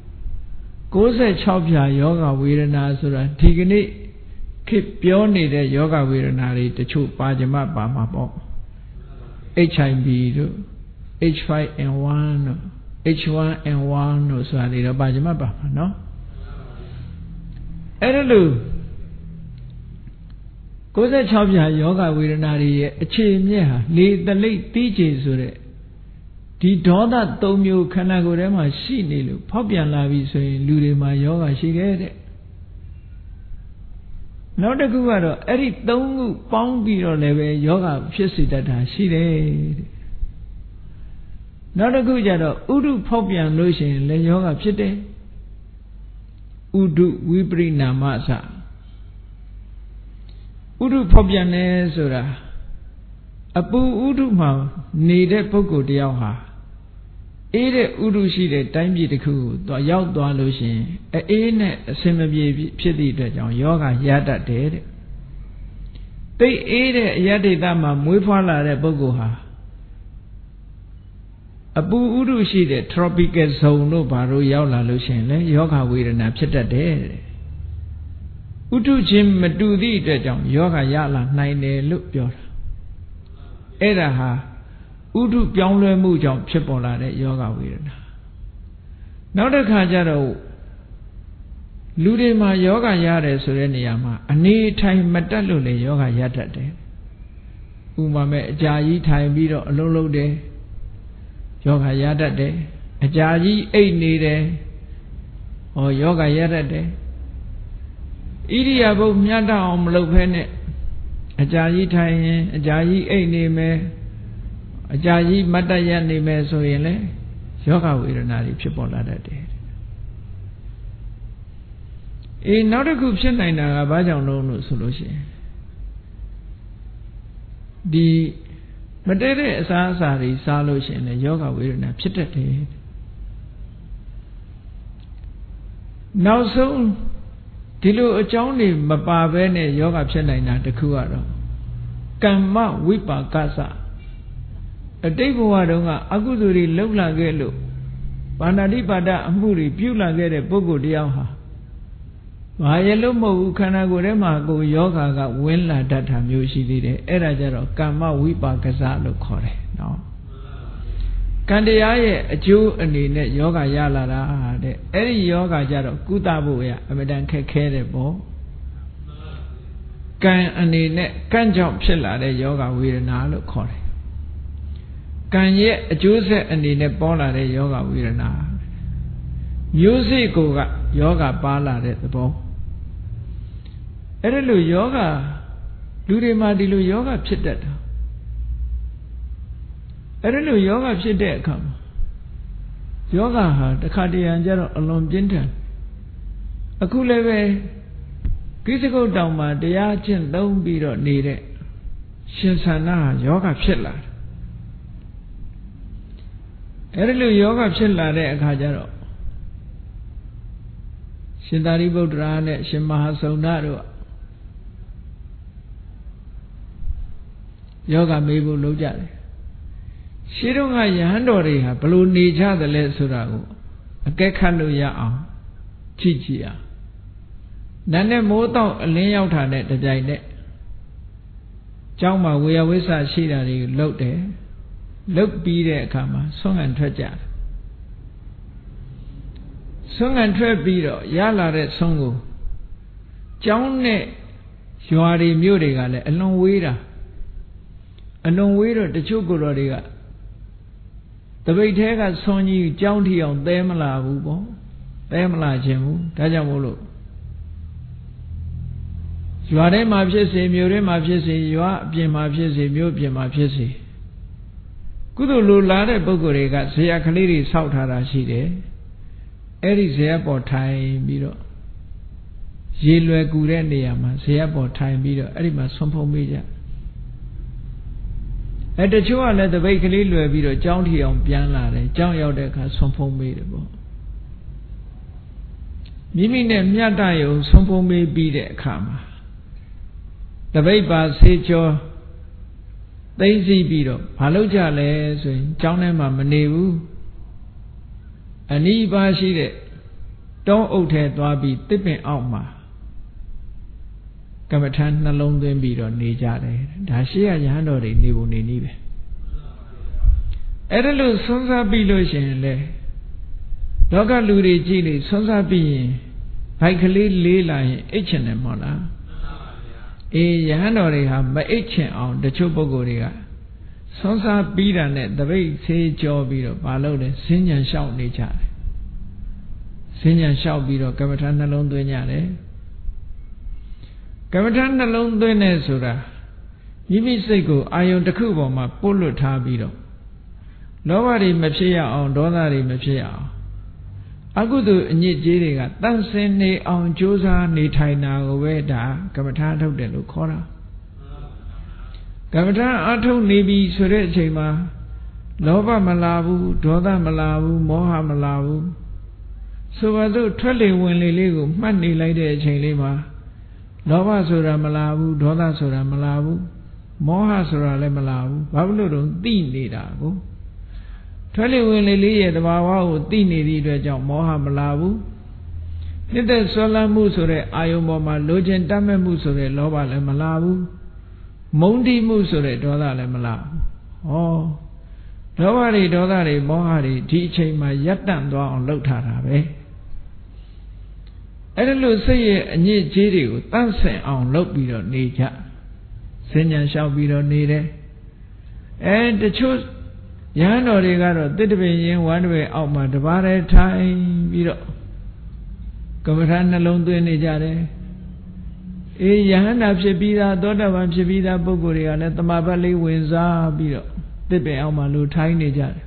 96ဖြာယောဂဝေဒနာဆိုတာဒီကနေ့ခေတ်ပြောနေတဲ့ယောဂဝေဒနာတွေတချို့ပါကြမပါမှာပေါ့ HIV တို့ H5N1 တို့ H1N1 တို့ဆိုတာတွေတော့ပါကြမပါမှာနော်အဲ့ဒါလို့96ဖြာယောဂဝေဒနာတွေရဲ့အခြေအမြစ်ဟာလေတလိပ်တီးချေဆိုတဲ့ဒီဒေါသ၃မျိုးခန္ဓာကိုယ်ထဲမှာရှိနေလို့ဖောက်ပြန်လာပြီဆိုရင်လူတွေမှာယောဂရှိခဲ့တဲ့နောက်တစ်ခုကတော့အဲ့ဒီ၃ခုပေါင်းပြီးတော့လည်းပဲယောဂဖြစ်စေတတ်တာရှိတယ်တဲ့နောက်တစ်ခုကျတော့ဥဒုဖောက်ပြန်လို့ရှိရင်လည်းယောဂဖြစ်တယ်ဥဒုဝိပရိနာမအစဥဒုဖောက်ပြန်တယ်ဆိုတာအပူဥဒုမှာနေတဲ့ပုဂ္ဂိုလ်တယောက်ဟာအေးတဲ့ဥဒုရှိတဲ့တိုင်းပြည်တစ်ခုကိုသွားရောက်သွားလို့ရှိရင်အေးနဲ့အစင်မပြေဖြစ်သည့်အတွက်ကြောင့်ယောဂရတတ်တယ်တဲ့တိတ်အေးတဲ့အယတ္တိတမှာမွေးဖွားလာတဲ့ပုဂ္ဂိုလ်ဟာအပူဥဒုရှိတဲ့ tropical zone တို့ဘာလို့ရောက်လာလို့ရှိရင်လဲယောဂဝေဒနာဖြစ်တတ်တယ်တဲ့ဥဒုချင်းမတူသည့်အတွက်ကြောင့်ယောဂရလာနိုင်တယ်လို့ပြောတာအဲ့ဒါဟာဥဒုပြောင်းလဲမှုကြောင့်ဖြစ်ပေါ်လာတဲ့ယောဂဝေဒနာနောက်တစ်ခါကျတော့လူတွေမှာယောဂရတယ်ဆိုတဲ့နေရာမှာအနေထိုင်မတတ်လို့လေယောဂရတတ်တယ်ဥပမာမဲ့အကြာကြီးထိုင်ပြီးတော့အလုံးလုံးတယ်ယောဂရတတ်တယ်အကြာကြီးအိပ်နေတယ်ဟောယောဂရတတ်တယ်ဣရိယာပုမြတ်အောင်မလုပ်ဖဲနဲ့အကြာကြီးထိုင်ရင်အကြာကြီးအိပ်နေမယ်အကြာကြီးမတ်တရနေမယ်ဆိုရင်လေယောဂဝေဒနာတွေဖြစ်ပေါ်လာတတ်တယ်နောက်တစ်ခုဖြစ်နိုင်တာကဘာကြောင့်လဲလို့ဆိုလို့ရှိရင်ဒီမတည့်တဲ့အစားအစာတွေစားလို့ရှိရင်လည်းယောဂဝေဒနာဖြစ်တတ်တယ်နောက်ဆုံးဒီလိုအကြောင်းတွေမပါဘဲနဲ့ယောဂဖြစ်နိုင်တာတခုကတော့ကမ္မဝိပါကစအတိတ်ဘဝတုန်းကအကုသိုလ်တွေလှုပ်လာခဲ့လို့ပါဏာတိပါဒအမှုတွေပြုလာခဲ့တဲ့ပုဂ္ဂိုလ်တယောက်ဟာဘာရလို့မဟုတ်ဘူးခန္ဓာကိုယ်ထဲမှာကိုယောဂါကဝင်လာတတ်တာမျိုးရှိသေးတယ်အဲ့ဒါကြတော့ကမ္မဝိပါကစလို့ခေါ်တယ်နော်ကံတရားရဲ့အကျိုးအနေနဲ့ယောဂရလာတာတဲ့အဲ့ဒီယောဂကြတော့ကုသဖို့ရအမြဲတမ်းခက်ခဲတယ်ပေါ့ကံအနေနဲ့ကံကြောင့်ဖြစ်လာတဲ့ယောဂဝေဒနာလို့ခေါ်တယ်ကံရဲ့အကျိုးဆက်အနေနဲ့ပေါ်လာတဲ့ယောဂဝေဒနာမျိုးစိတ်ကိုကယောဂပါလာတဲ့သဘောအဲ့ဒါလို့ယောဂလူတွေမှာဒီလိုယောဂဖြစ်တတ်တာအဲ့ဒါလို့ယောဂဖြစ်တဲ့အခါမှာယောဂဟာတခါတရံကျတော့အလွန်ပြင်းထန်အခုလည်းပဲကိစ္စကုတ်တောင်မှာတရားကျင့်သုံးပြီးတော့နေတဲ့ရှင်သန္တာဟာယောဂဖြစ်လာတယ်အဲ့ဒါလို့ယောဂဖြစ်လာတဲ့အခါကျတော့ရှင်သာရိပုတ္တရာနဲ့ရှင်မဟာစုံဒတို့ယောဂမေးဖို့လုပ်ကြတယ်ရှင်းတော့ကယဟန်တော်တွေဟာဘလို့နေကြသလဲဆိုတာကိုအကဲခတ်လို့ရအောင်ကြည့်ကြည့်အောင်နာနဲ့မိုးတော့အလင်းရောက်တာနဲ့တပြိုင်နက်ကျောင်းမှာဝေယဝိဆရှိတာတွေလှုပ်တယ်လှုပ်ပြီးတဲ့အခါမှာဆွမ်းခံထွက်ကြတယ်ဆွမ်းခံထွက်ပြီးတော့ရလာတဲ့ဆွမ်းကိုကျောင်းနဲ့ရွာတွေမြို့တွေကလည်းအလွန်ဝေးတာအလွန်ဝေးတော့တချို့ကိုယ်တော်တွေကတပိတ်ထဲကဆွမ်းကြီးကျောင်းထီအောင်သဲမလာဘူးပေါ့သဲမလာခြင်းဘူးဒါကြောင့်မို့လို့ရွာထဲမှာဖြစ်စေမြို့ထဲမှာဖြစ်စေရွာအပြင်မှာဖြစ်စေမြို့ပြင်မှာဖြစ်စေကုသိုလ်လိုလားတဲ့ပုဂ္ဂိုလ်တွေကဇေယျကလေးတွေဆောက်ထားတာရှိတယ်အဲ့ဒီဇေယျပေါ်ထိုင်ပြီးတော့ရေလွယ်ကူတဲ့နေရာမှာဇေယျပေါ်ထိုင်ပြီးတော့အဲ့ဒီမှာဆွမ်းဖုံးပေးကြတချို့ကလည်းတပိတ်ကလေးလွယ်ပြီးတော့ကြောင်းထီအောင်ပြန်လာတယ်ကြောင်းရောက်တဲ့အခါဆွမ်းဖုံးပေးတယ်ပေါ့မိမိနဲ့မြတ်တရုံဆွမ်းဖုံးပေးပြီးတဲ့အခါမှာတပိတ်ပါဆေးကြောသိသိပြီးတော့ဘာလုပ်ကြလဲဆိုရင်ကြောင်းထဲမှာမနေဘူးအနီးပါရှိတဲ့တောအုပ်ထဲသွားပြီးတစ်ပင်အောက်မှာကမ္မထမ်းနှလုံးသွင်းပြီးတော့နေကြတယ်ဒါရှိရရဟန်းတော်တွေနေပုံနေနည်းပဲအဲ့ဒါလို့ဆွမ်းစားပြီးလို့ရှိရင်လေလောကလူတွေကြည့်နေဆွမ်းစားပြီးရင်ဘိုက်ကလေးလေးလာရင်အိတ်ချင်တယ်မဟုတ်လားအေးရဟန်းတော်တွေဟာမအိတ်ချင်အောင်တချို့ပုဂ္ဂိုလ်တွေကဆွမ်းစားပြီးတာနဲ့တပိတ်ဆေးကြောပြီးတော့မလုပ်လဲဈဉ္ဉံလျှောက်နေကြတယ်ဈဉ္ဉံလျှောက်ပြီးတော့ကမ္မထနှလုံးသွင်းကြတယ်ကမ္မထနှလုံးသွင်းနေဆိုတာမိမိစိတ်ကိုအာယုံတစ်ခုပေါ်မှာပို့လွတ်ထားပြီးတော့လောဘတွေမဖြစ်ရအောင်ဒေါသတွေမဖြစ်ရအောင်အကုသိုလ်အညစ်အကြေးတွေကတန့်စင်နေအောင်ကြိုးစားနေထိုင်တာကိုပဲဒါကမ္မထထုတ်တယ်လို့ခေါ်တာကမ္မထအထုတ်နေပြီဆိုတဲ့အချိန်မှာလောဘမလာဘူးဒေါသမလာဘူးမောဟမလာဘူးဆိုပါစို့ထွက်လေဝင်လေလေးကိုမှတ်နေလိုက်တဲ့အချိန်လေးမှာလောဘဆိုတာမလာဘူးဒေါသဆိုတာမလာဘူးမောဟဆိုတာလည်းမလာဘူးဘာလို့လို့သိနေတာကိုထွက်လေဝင်လေလေးရဲ့တဘာဝကိုသိနေသည့်အတွက်ကြောင့်မောဟမလာဘူးနှစ်သက်ဆွဲလန်းမှုဆိုတဲ့အာယုံပေါ်မှာလိုချင်တတ်မဲ့မှုဆိုတဲ့လောဘလည်းမလာဘူးမုန်းတိမှုဆိုတဲ့ဒေါသလည်းမလာဘူးဟောလောဘတွေဒေါသတွေမောဟတွေဒီအချိန်မှာရပ်တန့်သွားအောင်လုပ်ထားတာပဲအဲ့ဒါလို့စိတ်ရဲ့အညစ်အကြေးတွေကိုတန့်ဆင်အောင်လုပ်ပြီးတော့နေကြစဉ္ညာလျှောက်ပြီးတော့နေတယ်တချို့ရဟန်းတော်တွေကတော့တစ်တပင်ရင်ဝမ်းတပင်အောက်မှာတပါးတည်းထိုင်ပြီးတော့ကမ္မထာနှလုံးသွင်းနေကြတယ်ယဟန္တာဖြစ်ပြီးသားသောတာပန်ဖြစ်ပြီးသားပုဂ္ဂိုလ်တွေကလည်းတမာပတ်လေးဝင်စားပြီးတော့တစ်ပင်အောက်မှာလူထိုင်နေကြတယ်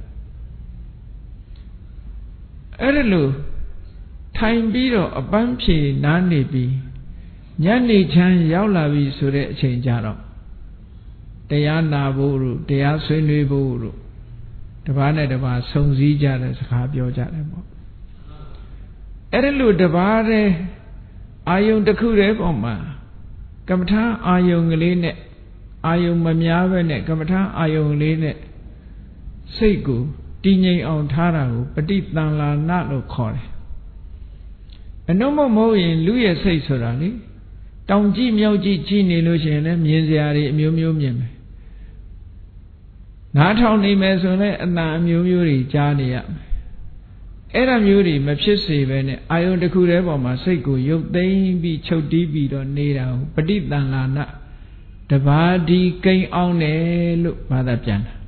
အဲ့ဒါလို့ထိုင်ပြီးတော့အပန်းဖြေနားနေပြီးညနေချမ်းရောက်လာပြီဆိုတဲ့အချိန်ကြတော့တရားနာဖို့တို့တရားဆွေးနွေးဖို့တို့တပားနဲ့တပားဆုံစည်းကြတဲ့စကားပြောကြတယ်ပေါ့အဲ့ဒါလို့တပားတဲ့အာယုံတစ်ခုတည်းပေါ်မှာကမ္မထာအာယုံကလေးနဲ့အာယုံမများပဲနဲ့ကမ္မထာအာယုံလေးနဲ့စိတ်ကိုတည်ငြိမ်အောင်ထားတာကိုပฏิတန်လာနလို့ခေါ်တယ်အနုမမဟုတ်ရင်လူရဲ့စိတ်ဆိုတာလေတောင်ကြည့်မြောက်ကြည့်ကြည့်နေလို့ရှိရင်လည်းမြင်စရာတွေအမျိုးမျိုးမြင်မယ်နားထောင်နေမယ်ဆိုရင်အတန်အမျိုးမျိုးတွေကြားနေရမယ်အဲ့ဒါမျိုးတွေမဖြစ်စေဘဲနဲ့အာယုန်တစ်ခုတည်းပေါ်မှာစိတ်ကိုရုပ်သိမ်းပြီးချုပ်တီးပြီးတော့နေတာကိုပဋိသင်္လာနတပါးဒီကိန်းအောင်တယ်လို့ဘာသာပြန်တာ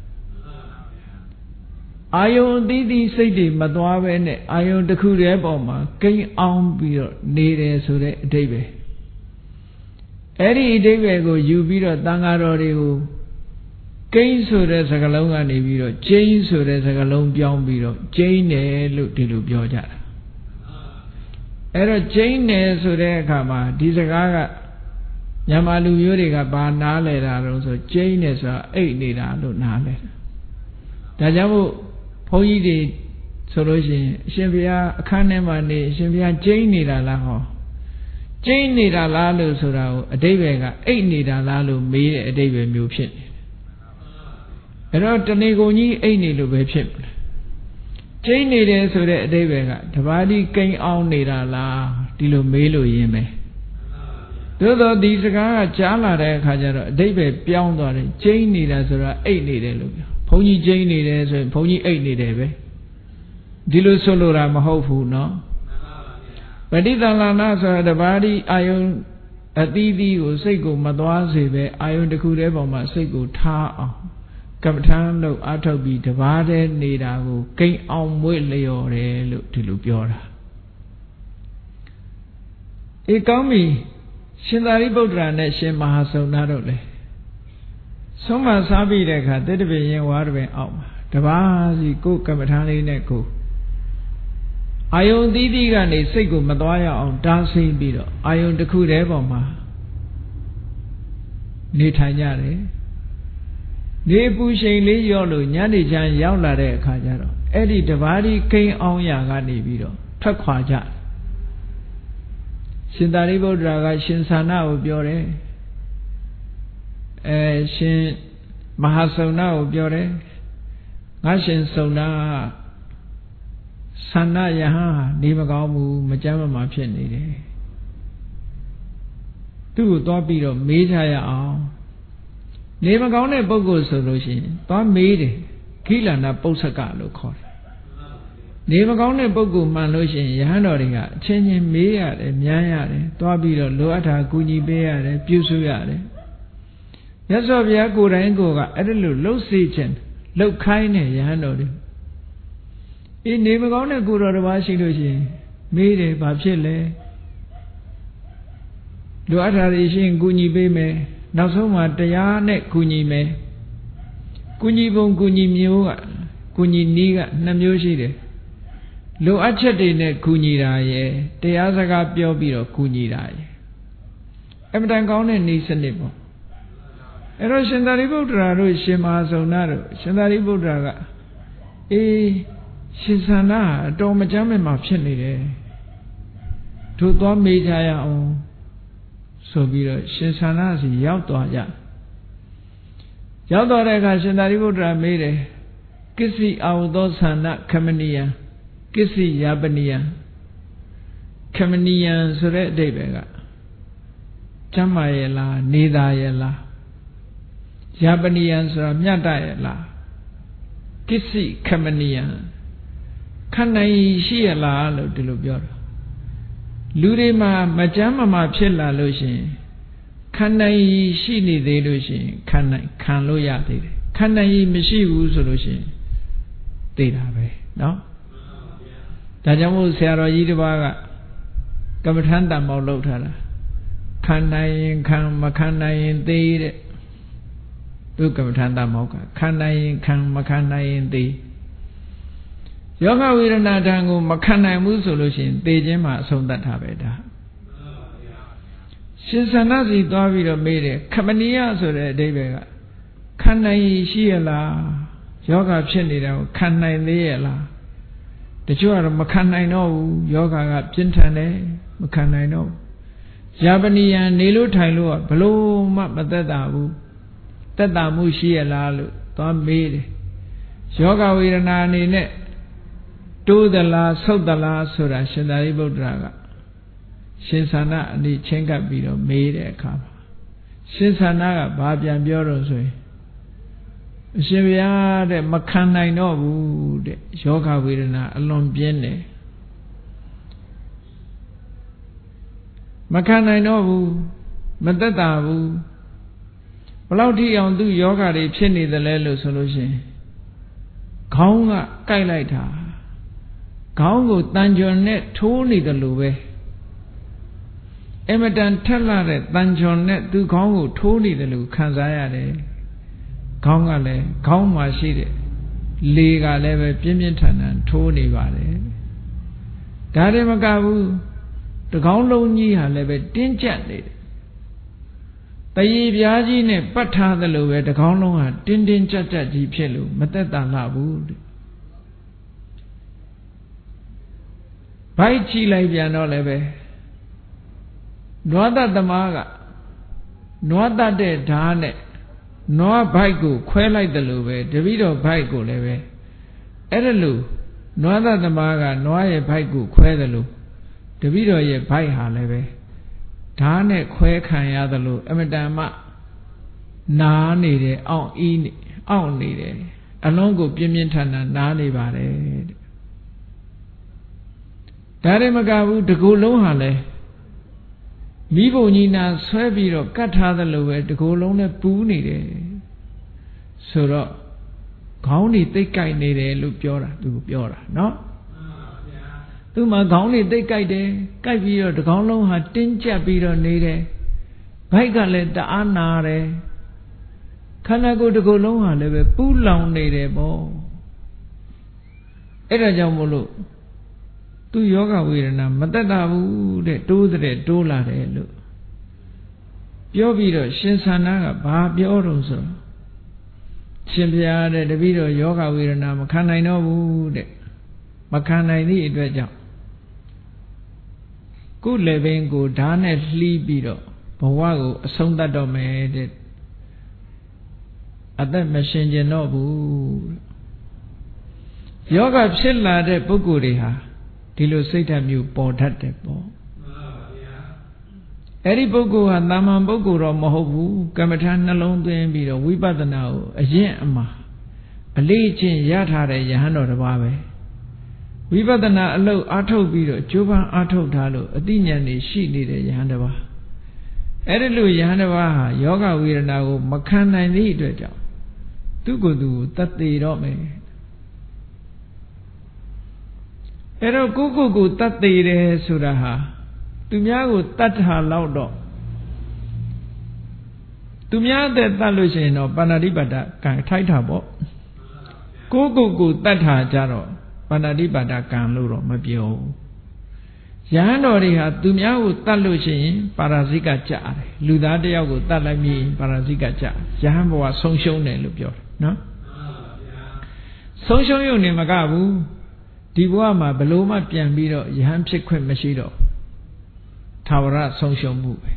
အာယုန်အသီးသီးစိတ်တွေမသွားဘဲနဲ့အာယုန်တစ်ခုတည်းပေါ်မှာကိန်းအောင်ပြီးတော့နေတယ်ဆိုတဲ့အဓိပ္ပာယ်အဲ့ဒီအဓိပ္ပာယ်ကိုယူပြီးတော့သံဃာတော်တွေကိုကိန်းဆိုတဲ့စကားလုံးကနေပြီးတော့ကျိန်းဆိုတဲ့စကားလုံးပြောင်းပြီးတော့ကျိန်းတယ်လို့ဒီလိုပြောကြတာအဲ့တော့ကျိန်းတယ်ဆိုတဲ့အခါမှာဒီစကားကမြန်မာလူမျိုးတွေကဘာနားလဲတာတော့ဆိုကျိန်းတယ်ဆိုတာအိတ်နေတာလို့နားလဲဒါကြောင့်မို့ဘုန်းကြီးတွေဆိုလို့ရှိရင်အရှင်ဘုရားအခန်းထဲမှာနေအရှင်ဘုရားကျိန်းနေတာလားဟောကျိန်းနေတာလားလို့ဆိုတာကိုအဓိပ္ပာယ်ကအိတ်နေတာလားလို့မေးတဲ့အဓိပ္ပာယ်မျိုးဖြစ်နေအဲ့တော့တဏီကုံကြီးအိတ်နေလို့ပဲဖြစ်မလားကျိန်းနေတယ်ဆိုတဲ့အဓိပ္ပာယ်ကတပါးဒီကိန်းအောင်နေတာလားဒီလိုမေးလို့ရင်းပဲသို့တော့ဒီစကားကကြားလာတဲ့အခါကျတော့အဓိပ္ပာယ်ပြောင်းသွားတယ်ကျိန်းနေတာဆိုတာအိတ်နေတယ်လို့ပြောဘုန်းကြီးကျိန်းနေတယ်ဆိုရင်ဘုန်းကြီးအိတ်နေတယ်ပဲဒီလိုဆိုလိုတာမဟုတ်ဘူးเนาะပဋိသင်္လာနဆိုတာတပါးဒီအာယုန်အသီးသီးကိုစိတ်ကိုမသွားစေပဲအာယုန်တစ်ခုတည်းပေါ်မှာစိတ်ကိုထားအောင်ကမ္မထာလို့အထုတ်ပြီးတပါးတည်းနေတာကိုကိန်းအောင်မွေ့လျော်တယ်လို့ဒီလိုပြောတာအေးကောင်းပြီရှင်သာရိပုတ္တရာနဲ့ရှင်မဟာစုံနာတို့လေဆုံးမစားပြီးတဲ့အခါတစ်တပင်ရင်ဝါတပင်အောက်မှာတပါးစီကိုယ်ကမ္မထာလေးနဲ့ကိုအာယုန်သီးသီးကနေစိတ်ကိုမသွားရအောင်တားဆီးပြီးတော့အာယုန်တစ်ခုတည်းပေါ်မှာနေထိုင်ကြတယ်နေပူချိန်လေးရော့လို့ညနေချမ်းရောက်လာတဲ့အခါကျတော့အဲ့ဒီတပါးဒီကိန်းအောင်ရာကနေပြီးတော့ထွက်ခွာကြရှင်သာရိပုတ္တရာကရှင်သာနာကိုပြောတယ်ရှင်မဟာစုံနာကိုပြောတယ်ငါရှင်စုံနာသန္နယဟနေမကောင်းဘူးမကြမ်းမမာဖြစ်နေတယ်သူ့ကိုသွားပြီးတော့မေးကြရအောင်နေမကောင်းတဲ့ပုဂ္ဂိုလ်ဆိုလို့ရှိရင်သွားမေးတယ်ခိလနာပု္ပ္ပကလို့ခေါ်တယ်နေမကောင်းတဲ့ပုဂ္ဂိုလ်မှန်လို့ရှိရင်ယဟန်တော်တွေကအချင်းချင်းမေးရတယ်မြန်းရတယ်သွားပြီးတော့လိုအပ်တာကူညီပေးရတယ်ပြုစုရတယ်မြတ်စွာဘုရားကိုယ်တိုင်ကိုယ်ကအဲ့ဒါလို့လှုပ်စေခြင်းလှုပ်ခိုင်းတဲ့ယဟန်တော်တွေအေးနေမကောင်းတဲ့ကိုယ်တော်တစ်ပါးရှိလို့ရှိရင်မေးတယ်ဘာဖြစ်လဲလိုအပ်တာတွေရှိရင်ကူညီပေးမယ်နောက်ဆုံးမှာတရားနဲ့ကူညီမယ်ကူညီပုံကူညီမျိုးကကူညီနည်းက2မျိုးရှိတယ်လိုအပ်ချက်တွေနဲ့ကူညီတာရယ်တရားစကားပြောပြီးတော့ကူညီတာရယ်အမှန်တန်ကောင်းတဲ့နည်းစနစ်ပေါ့အဲ့တော့ရှင်သာရိပုတ္တရာတို့ရှင်မဟာစုံနာတို့ရှင်သာရိပုတ္တရာကအေးရှင်သန္တာအတော်မကြမ်းမဲ့မှာဖြစ်နေတယ်တို့သွားမေးကြရအောင်ဆိုပြီးတော့ရှင်သန္တာစီရောက်သွားကြရောက်သွားတဲ့အခါရှင်သာရိပုတ္တရာမေးတယ်ကိစ္စအာဝသောသန္တာခမနိယံကိစ္စယာပနိယံခမနိယံဆိုတဲ့အဓိပ္ပာယ်ကကျမ်းမာရဲ့လားနေသာရဲ့လားယာပနိယံဆိုတာမြတ်တရဲ့လားကိစ္စခမနိယံခန္ဓာရှိရလားလို့ဒီလိုပြောတာလူတွေမှာမကြမ်းမမာဖြစ်လာလို့ရှိရင်ခန္ဓာရှိနေသေးလို့ရှိရင်ခံလို့ရသေးတယ်ခန္ဓာမရှိဘူးဆိုလို့ရှိရင်သိတာပဲเนาะဒါကြောင့်မို့ဆရာတော်ကြီးတစ်ပါးကကမ္မထမ်းတန်ပေါက်လုပ်ထားတာခံနိုင်ရင်ခံမခံနိုင်ရင်သိတဲ့သူကမ္မထမ်းတန်ပေါက်ကခံနိုင်ရင်ခံမခံနိုင်ရင်သိယောဂဝေဒနာဓာတ်ကိုမခံနိုင်ဘူးဆိုလို့ရှိရင်သိခြင်းမှာအဆုံးသတ်တာပဲဒါရှင်သန္တာစီသွားပြီးတော့မေးတယ်ခမနိယဆိုတဲ့အဓိပ္ပာယ်ကခံနိုင်ရှိရလားယောဂဖြစ်နေတာကိုခံနိုင်သေးရဲ့လားတချို့ကတော့မခံနိုင်တော့ဘူးယောဂကပြင်းထန်တယ်မခံနိုင်တော့ဘူးယာပနိယံနေလို့ထိုင်လို့ဘလို့မှမသက်သာဘူးသက်သာမှုရှိရလားလို့သွားမေးတယ်ယောဂဝေဒနာအနေနဲ့တိုးသလားဆုတ်သလားဆိုတာရှင်သာရိပုတ္တရာကရှင်သန္တာအနိချင်းကပ်ပြီးတော့မေးတဲ့အခါမှာရှင်သန္တာကဘာပြန်ပြောတော့ဆိုရင်အရှင်ဘုရားတဲ့မခံနိုင်တော့ဘူးတဲ့ယောဂဝေဒနာအလွန်ပြင်းတယ်မခံနိုင်တော့ဘူးမသက်သာဘူးဘလောက်ထိအောင်သူယောဂတွေဖြစ်နေတယ်လဲလို့ဆိုလို့ရှိရင်ခေါင်းကကိုက်လိုက်တာခေါင်းကိုတန်ကြွနဲ့ထိုးနေတယ်လို့ပဲအမတန်ထက်လာတဲ့တန်ကြွနဲ့သူခေါင်းကိုထိုးနေတယ်လို့ခံစားရတယ်ခေါင်းကလည်းခေါင်းမှာရှိတဲ့လေကလည်းပဲပြင်းပြင်းထန်ထန်ထိုးနေပါတယ်ဒါတည်းမကဘူးတကောင်းလုံးကြီးဟာလည်းပဲတင်းကျပ်နေတယ်တရေပြားကြီးနဲ့ပတ်ထားသလိုပဲတကောင်းလုံးဟာတင်းတင်းကျပ်ကျပ်ကြီးဖြစ်လို့မသက်သာလှဘူးတဲ့ဘိုက်ကြည့်လိုက်ပြန်တော့လည်းပဲနွားတသမားကနွားတတဲ့ဓာတ်နဲ့နွားဘိုက်ကိုခွဲလိုက်တယ်လို့ပဲတပည့်တော်ဘိုက်ကိုလည်းပဲအဲ့ဒါလို့နွားတသမားကနွားရဲ့ဘိုက်ကိုခွဲတယ်လို့တပည့်တော်ရဲ့ဘိုက်ဟာလည်းပဲဓာတ်နဲ့ခွဲခံရတယ်လို့အမတန်မှနားနေတယ်အောင့်နေတယ်အလုံးကိုပြင်းပြင်းထန်ထန်နားနေပါတယ်တဲ့ဒါရင်မကဘူးတကူလုံးဟာလည်းမိဘညီနာဆွဲပြီးတော့ကတ်ထားသလိုပဲတကူလုံးနဲ့ပူးနေတယ်ဆိုတော့ခေါင်းတွေတိတ်ကြိုက်နေတယ်လို့ပြောတာသူပြောတာနော်သူမှခေါင်းတွေတိတ်ကြိုက်တယ်ကြိုက်ပြီးတော့တကောင်းလုံးဟာတင်းကျပ်ပြီးတော့နေတယ်ဘိုက်ကလည်းတအားနာတယ်ခန္ဓာကိုယ်တကူလုံးဟာလည်းပဲပူးလောင်နေတယ်ပေါ့အဲ့ဒါကြောင့်မို့လို့သူယောဂဝေဒနာမသက်သာဘူးတဲ့တိုးတဲ့တိုးလာတယ်လို့ပြောပြီးတော့ရှင်သန္တာကဘာပြောတော့ဆိုရှင်ဘုရားတဲ့တပည့်တော်ယောဂဝေဒနာမခံနိုင်တော့ဘူးတဲ့မခံနိုင်သည့်အတွက်ကြောင့်ကုလည်းပင်ကိုဓာတ်နဲ့လှီးပြီးတော့ဘဝကိုအဆုံးသတ်တော့မယ်တဲ့အသက်မရှင်ကျင်တော့ဘူးယောဂဖြစ်လာတဲ့ပုဂ္ဂိုလ်တွေဟာဒီလိုစိတ်ဓာတ်မျိုးပေါ်တတ်တယ်ပေါ့အဲ့ဒီပုဂ္ဂိုလ်ဟာတာမန်ပုဂ္ဂိုလ်တော့မဟုတ်ဘူးကမ္မထာနှလုံးသွင်းပြီးတော့ဝိပဿနာကိုအရင်အမှာအလေးအကျင့်ရထားတဲ့ယဟန်တော်တစ်ပါးပဲဝိပဿနာအလုပ်အားထုတ်ပြီးတော့ကြိုးပမ်းအားထုတ်ထားလို့အသိဉာဏ်တွေရှိနေတဲ့ယဟန်တစ်ပါးအဲ့ဒီလိုယဟန်တစ်ပါးဟာယောဂဝေဒနာကိုမခံနိုင်သည့်အတွက်ကြောင့်သူ့ကိုယ်သူတတ်သေးတော့မယ်အဲ့တော့ကိုတတ်သေးတယ်ဆိုတာဟာသူများကိုတတ်တာလောက်တော့သူများတဲ့တတ်လို့ရှိရင်တော့ပါဏာတိပါဒကံထိုက်တာပေါ့ကိုတတ်တာကြတော့ပါဏာတိပါဒကံလို့တော့မပြောဘူးယဟန်တော်တွေဟာသူများကိုတတ်လို့ရှိရင်ပါရဇိကကြတယ်လူသားတယောက်ကိုတတ်လိုက်ပြီးပါရဇိကကြယဟန်ဘဝဆုံးရှုံးတယ်လို့ပြောတယ်နော်ဆုံးရှုံးရုံနဲ့မကဘူးဒီဘဝမှာဘလို့မှပြန်ပြီးတော့ယဟန်ဖြစ်ခွင့်မရှိတော့သာဝရဆုံးရှုံးမှုပဲ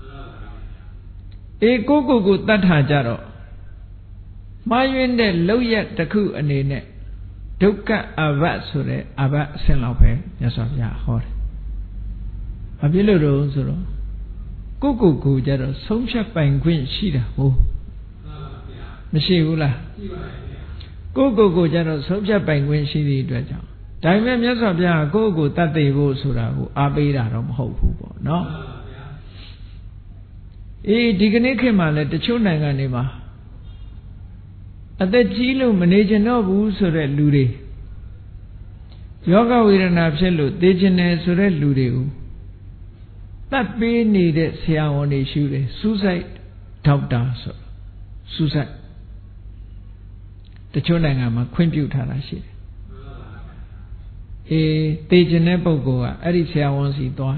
အေကိုတတ်တာကြတော့မှားယွင်းတဲ့လောက်ရတစ်ခုအနေနဲ့ဒုက္ခအဘတ်ဆိုတဲ့အဘတ်အဆင့်လောက်ပဲမြတ်စွာဘုရားဟောတယ်။ဘာဖြစ်လို့တော့ဆိုတော့ကိုကြတော့ဆုံးဖြတ်ပိုင်ခွင့်ရှိတာဟုတ်မရှိဘူးလားရှိပါတယ်ဗျာကိုကြတော့ဆုံးဖြတ်ပိုင်ခွင့်ရှိသည့်အတွက်ကြောင့်ဒါပေမဲ့မြတ်စွာဘုရားကိုတတ်သိဖို့ဆိုတာကိုအားပေးတာတော့မဟုတ်ဘူးပေါ့နော်အေးဒီကနေ့ခေတ်မှာလည်းတချို့နိုင်ငံတွေမှာအသက်ကြီးလို့မနေချင်တော့ဘူးဆိုတဲ့လူတွေယောဂဝေဒနာဖြစ်လို့သေချင်တယ်ဆိုတဲ့လူတွေကိုတတ်ပေးနေတဲ့ဆရာဝန်တွေရှိတယ်စူးစိုက်ဒေါက်တာဆိုစူးစိုက်တချို့နိုင်ငံမှာခွင့်ပြုထားတာရှိတယ်သေချင်တဲ့ပုဂ္ဂိုလ်ကအဲ့ဒီဆရာဝန်စီသွား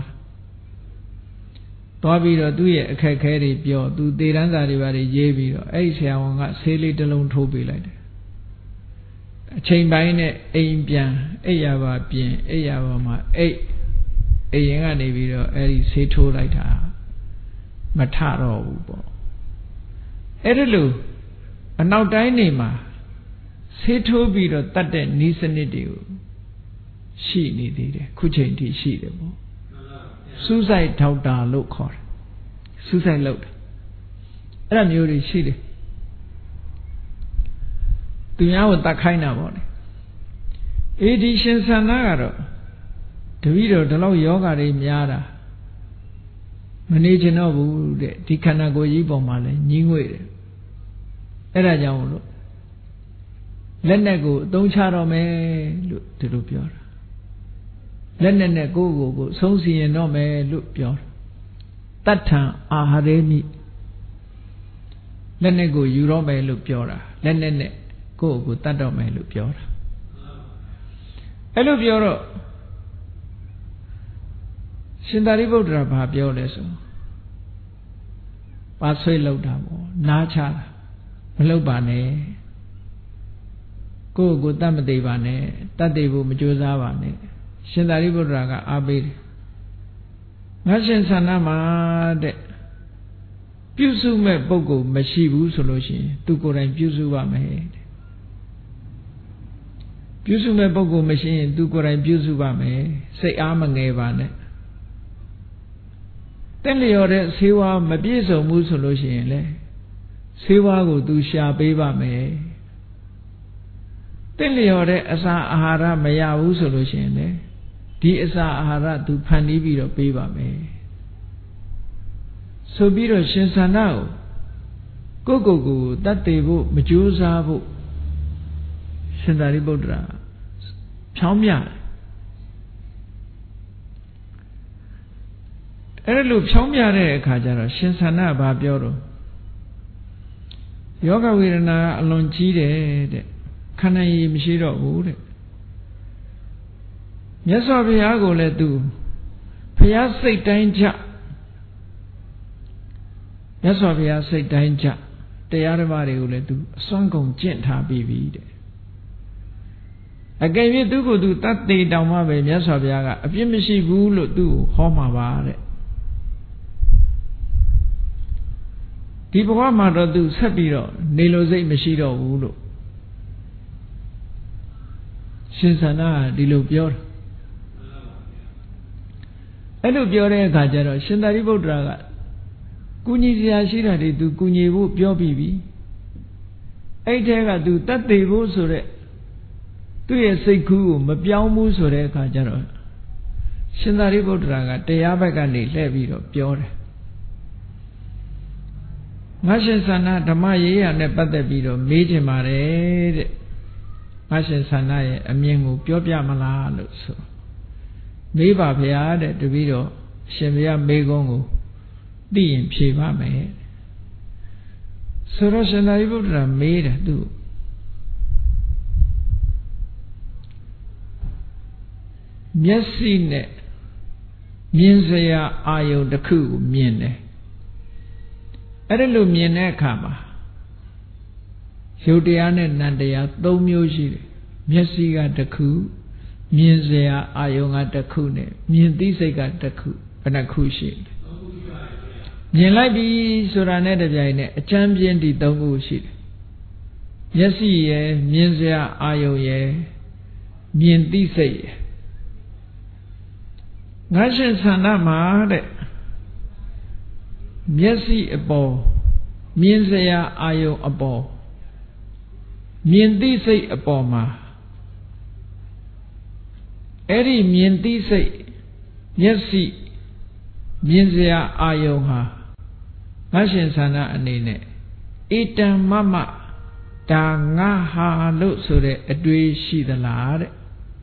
ပြီးတော့သူ့ရဲ့အခက်ခဲတွေပြောသူသေတန်းစာတွေပါရေးပြီးတော့အဲ့ဒီဆရာဝန်ကဆေးလေးတစ်လုံးထိုးပေးလိုက်တယ်အချိန်ပိုင်းနဲ့အိမ်ပြန်အိပ်ရပါပြင်အိပ်ရပါမှာအိမ်ရင်ကနေပြီးတော့အဲ့ဒီဆေးထိုးလိုက်တာမထတော့ဘူးပေါ့အဲ့ဒါလို့အနောက်တိုင်းနေမှာဆေးထိုးပြီးတော့တတ်တဲ့ဤစနစ်တွေကိုရှိနေသေးတယ်ခုချိန်ထိရှိတယ်ပေါ့စူးစိုက်ဒေါက်တာလို့ခေါ်တယ်စူးစိုက်လုပ်တယ်အဲ့ဒါမျိုးတွေရှိတယ်သူများကိုတတ်ခိုင်းတာပေါ့လေအေးဒီရှင်ဆန္ဒကတော့တပည့်တော်ဒီလောက်ယောဂတွေများတာမနေချင်တော့ဘူးတဲ့ဒီခန္ဓာကိုယ်ကြီးပေါ်မှာလဲညှိငွေ့တယ်အဲ့ဒါကြောင့်လို့လက်နဲ့ကိုအသုံးချတော့မယ်လို့ဒီလိုပြောတာလက်နဲ့ကိုယ်ကိုဆုံးစီရင်တော့မယ်လို့ပြောတာတတ္ထံအာဟာရေမိလက်နဲ့ကိုယူတော့မယ်လို့ပြောတာလက်နဲ့ကိုယ်ကိုတတ်တော့မယ်လို့ပြောတာအဲ့လိုပြောတော့ရှင်သာရိပုတ္တရာဘာပြောလဲဆိုပါဆွေးလောက်တာပေါ့နားချတာမလောက်ပါနဲ့ကိုယ့်ကိုတတ်မသေးပါနဲ့တတ်သေးဖို့မကြိုးစားပါနဲ့ရှင်သာရိပုတ္တရာကအားပေးတယ်ငါရှင်ဆန္ဒမှာတဲ့ပြုစုမဲ့ပုဂ္ဂိုလ်မရှိဘူးဆိုလို့ရှိရင်သူကိုယ်တိုင်ပြုစုပါမယ်တဲ့ပြုစုမဲ့ပုဂ္ဂိုလ်မရှိရင်သူကိုယ်တိုင်ပြုစုပါမယ်စိတ်အားမငယ်ပါနဲ့တဲ့လျော်တဲ့ဆေးဝါးမပြည့်စုံဘူးဆိုလို့ရှိရင်လေဆေးဝါးကိုသူရှာပေးပါမယ်တဲ့လျော်တဲ့အစာအာဟာရမရဘူးဆိုလို့ရှိရင်လေဒီအစာအာဟာရသူဖန်တီးပြီးတော့ပေးပါမယ်ဆိုပြီးတော့ရှင်ဆန္ဒကိုကိုတတ်သိဖို့မကြိုးစားဖို့ရှင်သာရိပုတ္တရာဖြောင်းပြတယ်အဲ့လိုဖြောင်းပြတဲ့အခါကျတော့ရှင်ဆန္ဒဘာပြောတော့ယောဂဝေဒနာအလွန်ကြီးတယ်တဲ့ခန္ဓာရည်မရှိတော့ဘူးတဲ့မြတ်စွာဘုရားကိုလည်းသူဘုရားစိတ်တိုင်းကြမြတ်စွာဘုရားစိတ်တိုင်းကြတရားဓမ္မတွေကိုလည်းသူအစွမ်းကုန်ကျင့်ထားပြီးပြီတဲ့အကယ်၍သူကိုယ်သူတတ်သေးတောင်မှပဲမြတ်စွာဘုရားကအပြစ်မရှိဘူးလို့သူ့ကိုဟောမှာပါတဲ့ဒီဘဝမှာတော့သူဆက်ပြီးတော့နေလို့စိတ်မရှိတော့ဘူးလို့ရှင်ဆန္ဒကဒီလိုပြောတာအဲ့လိုပြောတဲ့အခါကျတော့ရှင်သာရိပုတ္တရာကကုညီစရာရှိတာတွေသူကုညီဖို့ပြောပြီးပြီအဲ့ထဲကသူတတ်သိဖို့ဆိုတဲ့သူ့ရဲ့စိတ်ကူးကိုမပြောင်းဘူးဆိုတဲ့အခါကျတော့ရှင်သာရိပုတ္တရာကတရားဘက်ကနေလှည့်ပြီးတော့ပြောတယ်ငါရှင်ဆန္ဒဓမ္မရေးရာနဲ့ပတ်သက်ပြီးတော့မေးချင်ပါတယ်တဲ့ငါရှင်ဆန္ဒရဲ့အမြင်ကိုပြောပြမလားလို့ဆိုမေးပါဗျာတဲ့တပည့်တော်ရှင်ဘုရားမေးခွန်းကိုသိရင်ဖြေပါမယ်ဆိုတော့ရှင်သာရိပုတ္တရာမေးတယ်သူမျက်စိနဲ့မြင်စရာအာယုန်တစ်ခုကိုမြင်တယ်အဲ့ဒါလို့မြင်တဲ့အခါမှာရုပ်တရားနဲ့နံတရား၃မျိုးရှိတယ်မျက်စိကတစ်ခုမြင်စရာအာယုန်ကတစ်ခုနဲ့မြင်သိစိတ်ကတစ်ခုဘယ်နှခုရှိလဲမြင်လိုက်ပြီဆိုတာနဲ့တပြိုင်နက်အကျမ်းပြင်းဒီ၃ခုရှိတယ်မျက်စိရယ်မြင်စရာအာယုန်ရယ်မြင်သိစိတ်ရယ်ငါရှင်ဆန္ဒမှာတဲ့မျက်စိအပေါ်မြင်စရာအာယုန်အပေါ်မြင်သိစိတ်အပေါ်မှာအဲ့ဒီမြင်သိစိတ်မျက်စိမြင်စရာအာယုန်ဟာငါရှင်ဆန္ဒအနေနဲ့ဧတံမမဒါငါဟာလို့ဆိုတဲ့အတွေ့ရှိသလားတဲ့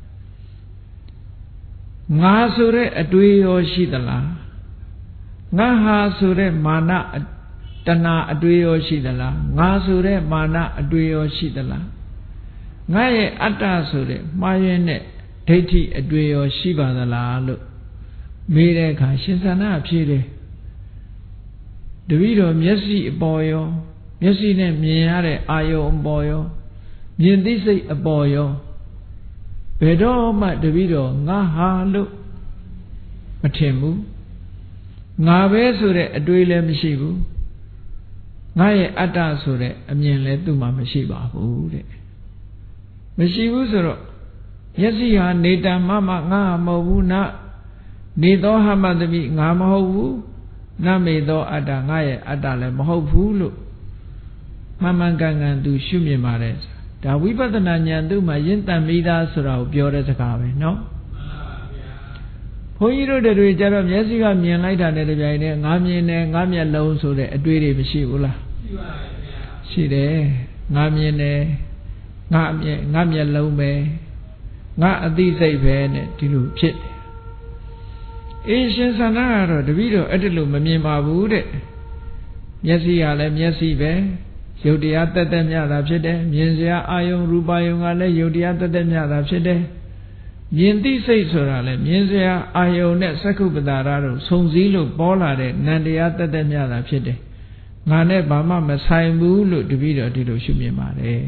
ငါဆိုတဲ့အတွေ့ရောရှိသလားငါဟာဆိုတဲ့မာနတဏှာအတွေ့ရောရှိသလားငါဆိုတဲ့မာနအတွေ့ရောရှိသလားငါရဲ့အတ္တဆိုတဲ့မှားယွင်းတဲ့ဒိဋ္ဌိအတွေ့ရောရှိပါသလားလို့မေးတဲ့အခါရှင်ဆန္ဒဖြေတယ်တပည့်တော်မျက်စိအပေါ်ရောမျက်စိနဲ့မြင်ရတဲ့အာယုံအပေါ်ရောမြင်သိစိတ်အပေါ်ရောဘယ်တော့မှတပည့်တော်ငါဟာလို့မထင်ဘူးငါပဲဆိုတဲ့အတွေးလည်းမရှိဘူးငါရဲ့အတ္တဆိုတဲ့အမြင်လည်းသူ့မှာမရှိပါဘူးတဲ့မရှိဘူးဆိုတော့မျက်စိဟာနေတံမမငါမဟုတ်ဘူးနာနေသောဟမတပိငါမဟုတ်ဘူးနမေသောအတ္တငါရဲ့အတ္တလည်းမဟုတ်ဘူးလို့မှန်မှန်ကန်ကန်သူရှုမြင်ပါတယ်ဒါဝိပဿနာဉာဏ်သူ့မှာရင့်တန်ပြီးသားဆိုတာကိုပြောတဲ့စကားပဲနော်ဘုန်းကြီးတို့တွေကြတော့မျက်စိကမြင်လိုက်တာနဲ့တပြိုင်တည်းငါမြင်တယ်ငါမျက်လုံးဆိုတဲ့အတွေးတွေမရှိဘူးလားရှိပါရဲ့ဗျာရှိတယ်ငါမြင်တယ်ငါမျက်လုံးပဲငါအသိစိတ်ပဲနဲ့ဒီလိုဖြစ်တယ်အေးရှင်သန္တာကတော့တပည့်တော်အဲ့ဒီလိုမမြင်ပါဘူးတဲ့မျက်စိကလည်းမျက်စိပဲရုပ်တရားတက်တက်မြတာဖြစ်တယ်မြင်စရာအာယုံရူပယုံကလည်းရုပ်တရားတက်တက်မြတာဖြစ်တယ်မြင်သိစိတ်ဆိုတာလည်းမြင်စရာအာယုံနဲ့သက္ကုပ္ပတာရတို့စုံစည်းလို့ပေါ်လာတဲ့နံတရားတက်တက်မြတာဖြစ်တယ်ငါနဲ့ဘာမှမဆိုင်ဘူးလို့တပည့်တော်ဒီလိုရှုမြင်ပါတယ်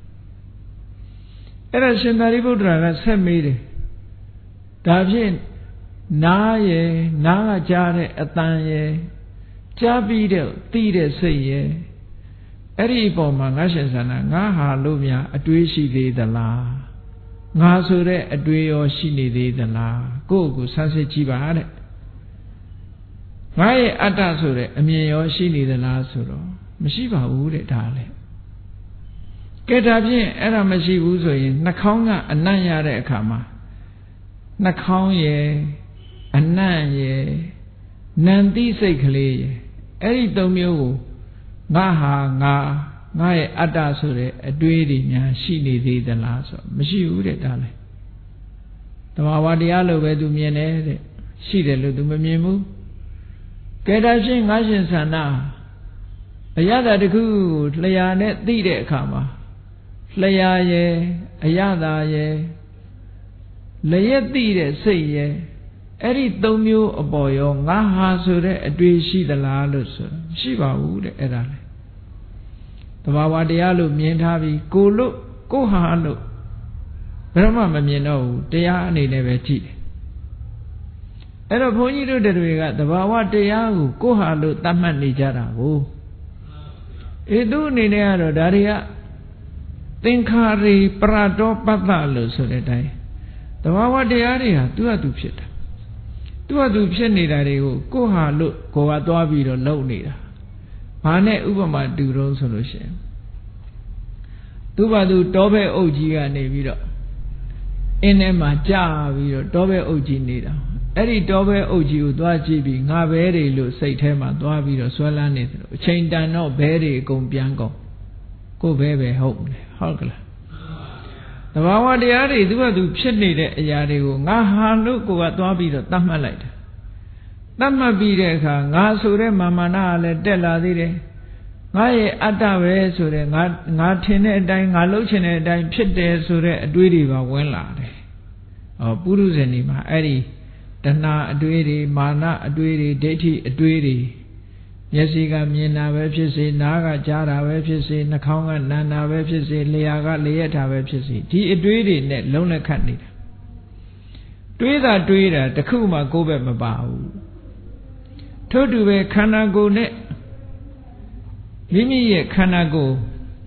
အဲ့ဒါရှင်သာရိပုတ္တရာကဆက်မေးတယ်ဒါဖြင့်နားရယ်နားကကြားတဲ့အတန်ရယ်ကြားပြီးတဲ့သိတဲ့စိတ်ရယ်အဲ့ဒီအပေါ်မှာငါရှင်ဆန္ဒငါဟာလို့များအတွေးရှိသေးသလားငါဆိုတဲ့အတွေးရောရှိနေသေးသလားကိုယ့်ကိုဆန်းစစ်ကြည့်ပါတဲ့ငါရဲ့အတ္တဆိုတဲ့အမြင်ရောရှိနေသလားဆိုတော့မရှိပါဘူးတဲ့ဒါလည်းကဲဒါဖြင့်အဲ့ဒါမရှိဘူးဆိုရင်နှာခေါင်းကအနံ့ရတဲ့အခါမှာနှာခေါင်းရယ်အနံ့ရယ်နံတိစိတ်ကလေးရယ်အဲ့ဒီသုံးမျိုးကိုငါဟာငါရဲ့အတ္တဆိုတဲ့အတွေးတွေများရှိနေသေးသလားဆိုမရှိဘူးတဲ့ဒါလည်းတဘာဝတရားလို့ပဲသူမြင်တယ်တဲ့ရှိတယ်လို့သူမမြင်ဘူးကဲဒါဖြင့်ငါရှင်ဆန္ဒအရသာတခုလျာနဲ့သိတဲ့အခါမှာလျာရယ်အရသာရယ်လျက်သိတဲ့စိတ်ရယ်အဲ့ဒီသုံးမျိုးအပေါ်ရောငါဟာဆိုတဲ့အတွေ့ရှိသလားလို့ဆိုမရှိပါဘူးတဲ့အဲ့ဒါလေတဘာဝတရားလို့မြင်ထားပြီးကိုလို့ကိုဟာလို့ဘယ်မှမမြင်တော့ဘူးတရားအနေနဲ့ပဲကြည့်တယ်အဲ့တော့ဘုန်းကြီးတို့တွေကတဘာဝတရားကိုကိုဟာလို့သတ်မှတ်နေကြတာကိုသူအနေနဲ့ကတော့ဒါတွေကသင်္ခါရိပရတောပတ္တလို့ဆိုတဲ့အတိုင်းတဘာဝတရားတွေဟာသူ့ဟာသူဖြစ်တာသူ့ဟာသူဖြစ်နေတာတွေကိုကိုဟာလို့ကိုကသွားပြီးတော့လုံနေတာဘာနဲ့ဥပမာတူတော့ဆိုလို့ရှိရင်သူ့ဘာသူတောဘဲအုပ်ကြီးကနေပြီးတော့အင်းထဲမှာကြာပြီးတော့တောဘဲအုပ်ကြီးနေတာအဲ့ဒီတောဘဲအုပ်ကြီးကိုသွားကြည့်ပြီးငါဘဲတွေလို့စိတ်ထဲမှာသွားပြီးတော့ဆွဲလန်းနေတယ်အချိန်တန်တော့ဘဲတွေအကုန်ပြန်ကုန်ကိုဘဲပဲဟုတ်တယ်ဟုတ်ကလားတဘာဝတရားတွေသူ့ဘာသူဖြစ်နေတဲ့အရာတွေကိုငါဟာလို့ကိုကသွားပြီးတော့တတ်မှတ်လိုက်တယ်တတ်မှတ်ပြီးတဲ့အခါငါဆိုတဲ့မာမနာကလည်းတက်လာသေးတယ်ငါရဲ့အတ္တပဲဆိုတဲ့ငါထင်တဲ့အတိုင်းငါလှုပ်ချင်တဲ့အတိုင်းဖြစ်တယ်ဆိုတဲ့အတွေးတွေပါဝင်လာတယ်ပုရုဇဉ်ဒီမှာအဲ့ဒီတဏှာအတွေးတွေမာနအတွေးတွေဒိဋ္ဌိအတွေးတွေမျက်စိကမြင်တာပဲဖြစ်စေနားကကြားတာပဲဖြစ်စေနှာခေါင်းကနမ်းတာပဲဖြစ်စေလျှာကလျက်တာပဲဖြစ်စေဒီအတွေးတွေနဲ့လုံးလက်ခတ်နေတာတွေးတာတခုမှကိုယ်ပဲမပါဘူးထို့တူပဲခန္ဓာကိုယ်နဲ့မိမိရဲ့ခန္ဓာကိုယ်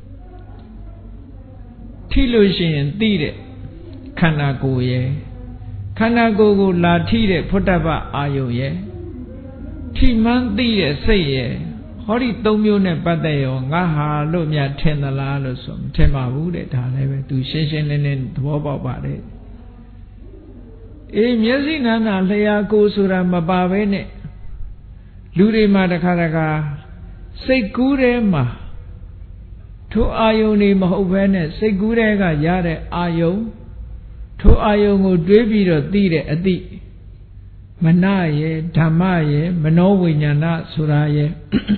ထိလို့ရှိရင်သိတဲ့ခန္ဓာကိုယ်ရဲ့ခန္ဓာကိုယ်ကိုလာထိတဲ့ဖုတ္တပအာယုံရဲ့ထိမှန်းသိတဲ့စိတ်ရဲ့ဟောဒီသုံးမျိုးနဲ့ပတ်သက်ရောငါဟာလို့များထင်သလားလို့ဆိုမထင်ပါဘူးတဲ့ဒါလည်းပဲသူရှင်းရှင်းလင်းလင်းသဘောပေါက်ပါတယ်မျက်စိနာနာလျှာကိုယ်ဆိုတာမပါဘဲနဲ့လူတွေမှာတခါစိတ်ကူးထဲမှာထိုအာယုန်တွေမဟုတ်ဘဲနဲ့စိတ်ကူးထဲကရတဲ့အာယုန်ထိုအာယုန်ကိုတွေးပြီးတော့သိတဲ့အသိမနရဲ့ဓမ္မရဲ့မနောဝိညာဏဆိုတာရဲ့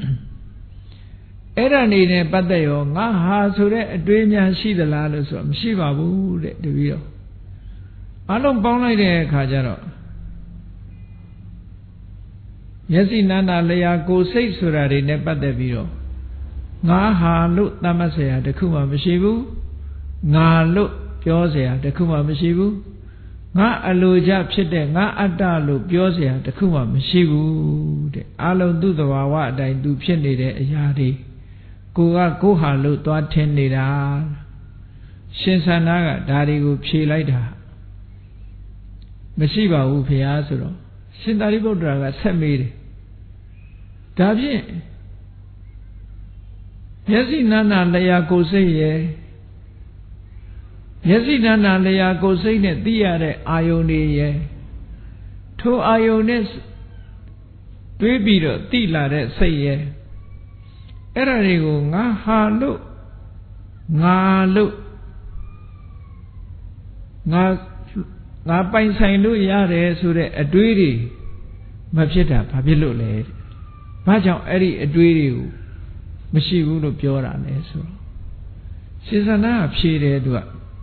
အဲ့ဒါနေနဲ့ပတ်သက်ရောငါဟာဆိုတဲ့အတွေးများရှိသလားလို့ဆိုတော့မရှိပါဘူးတဲ့တပည့်တော်အလုံးပေါင်းလိုက်တဲ့အခါကျတော့မျက်စိနာနာလျှာကိုယ်စိတ်ဆိုတာတွေနဲ့ပတ်သက်ပြီးတော့ငါဟာလို့သတ်မှတ်เสียတခုမှမရှိဘူးငါလို့ပြောเสียတခုမှမရှိဘူးငါအလိုချဖြစ်တဲ့ငါအတ္တလို့ပြောเสียတခုမှမရှိဘူးတဲ့အလုံးသူ့သဘာဝအတိုင်းသူဖြစ်နေတဲ့အရာတွေကိုဟာလို့သွားထင်နေတာရှင်သန္တာကဒါတွေကိုဖြေလိုက်တာမရှိပါဘူးဖေဟာဆိုတော့ရှင်သာရိပုတ္တရာကဆက်မေးတယ်ဒါဖြင့်မျက်စိနာနာလျှာကိုယ်စိတ်ရဲ့မျက်စိနာနာလျာကိုယ်စိတ်နဲ့သိရတဲ့အာယုန်တွေရဲ့ထိုအာယုန်နဲ့တွေးပြီးတော့သိလာတဲ့စိတ်ရဲ့အဲ့ဒါတွေကိုငါဟာလို့ငါလို့ငါပိုင်ဆိုင်လို့ရတယ်ဆိုတဲ့အတွေးတွေမဖြစ်တာဘာဖြစ်လို့လဲဘာကြောင့်အဲ့ဒီအတွေးတွေကိုမရှိဘူးလို့ပြောတာလဲဆိုတော့ရှင်သန္တာဖြေတယ်သူက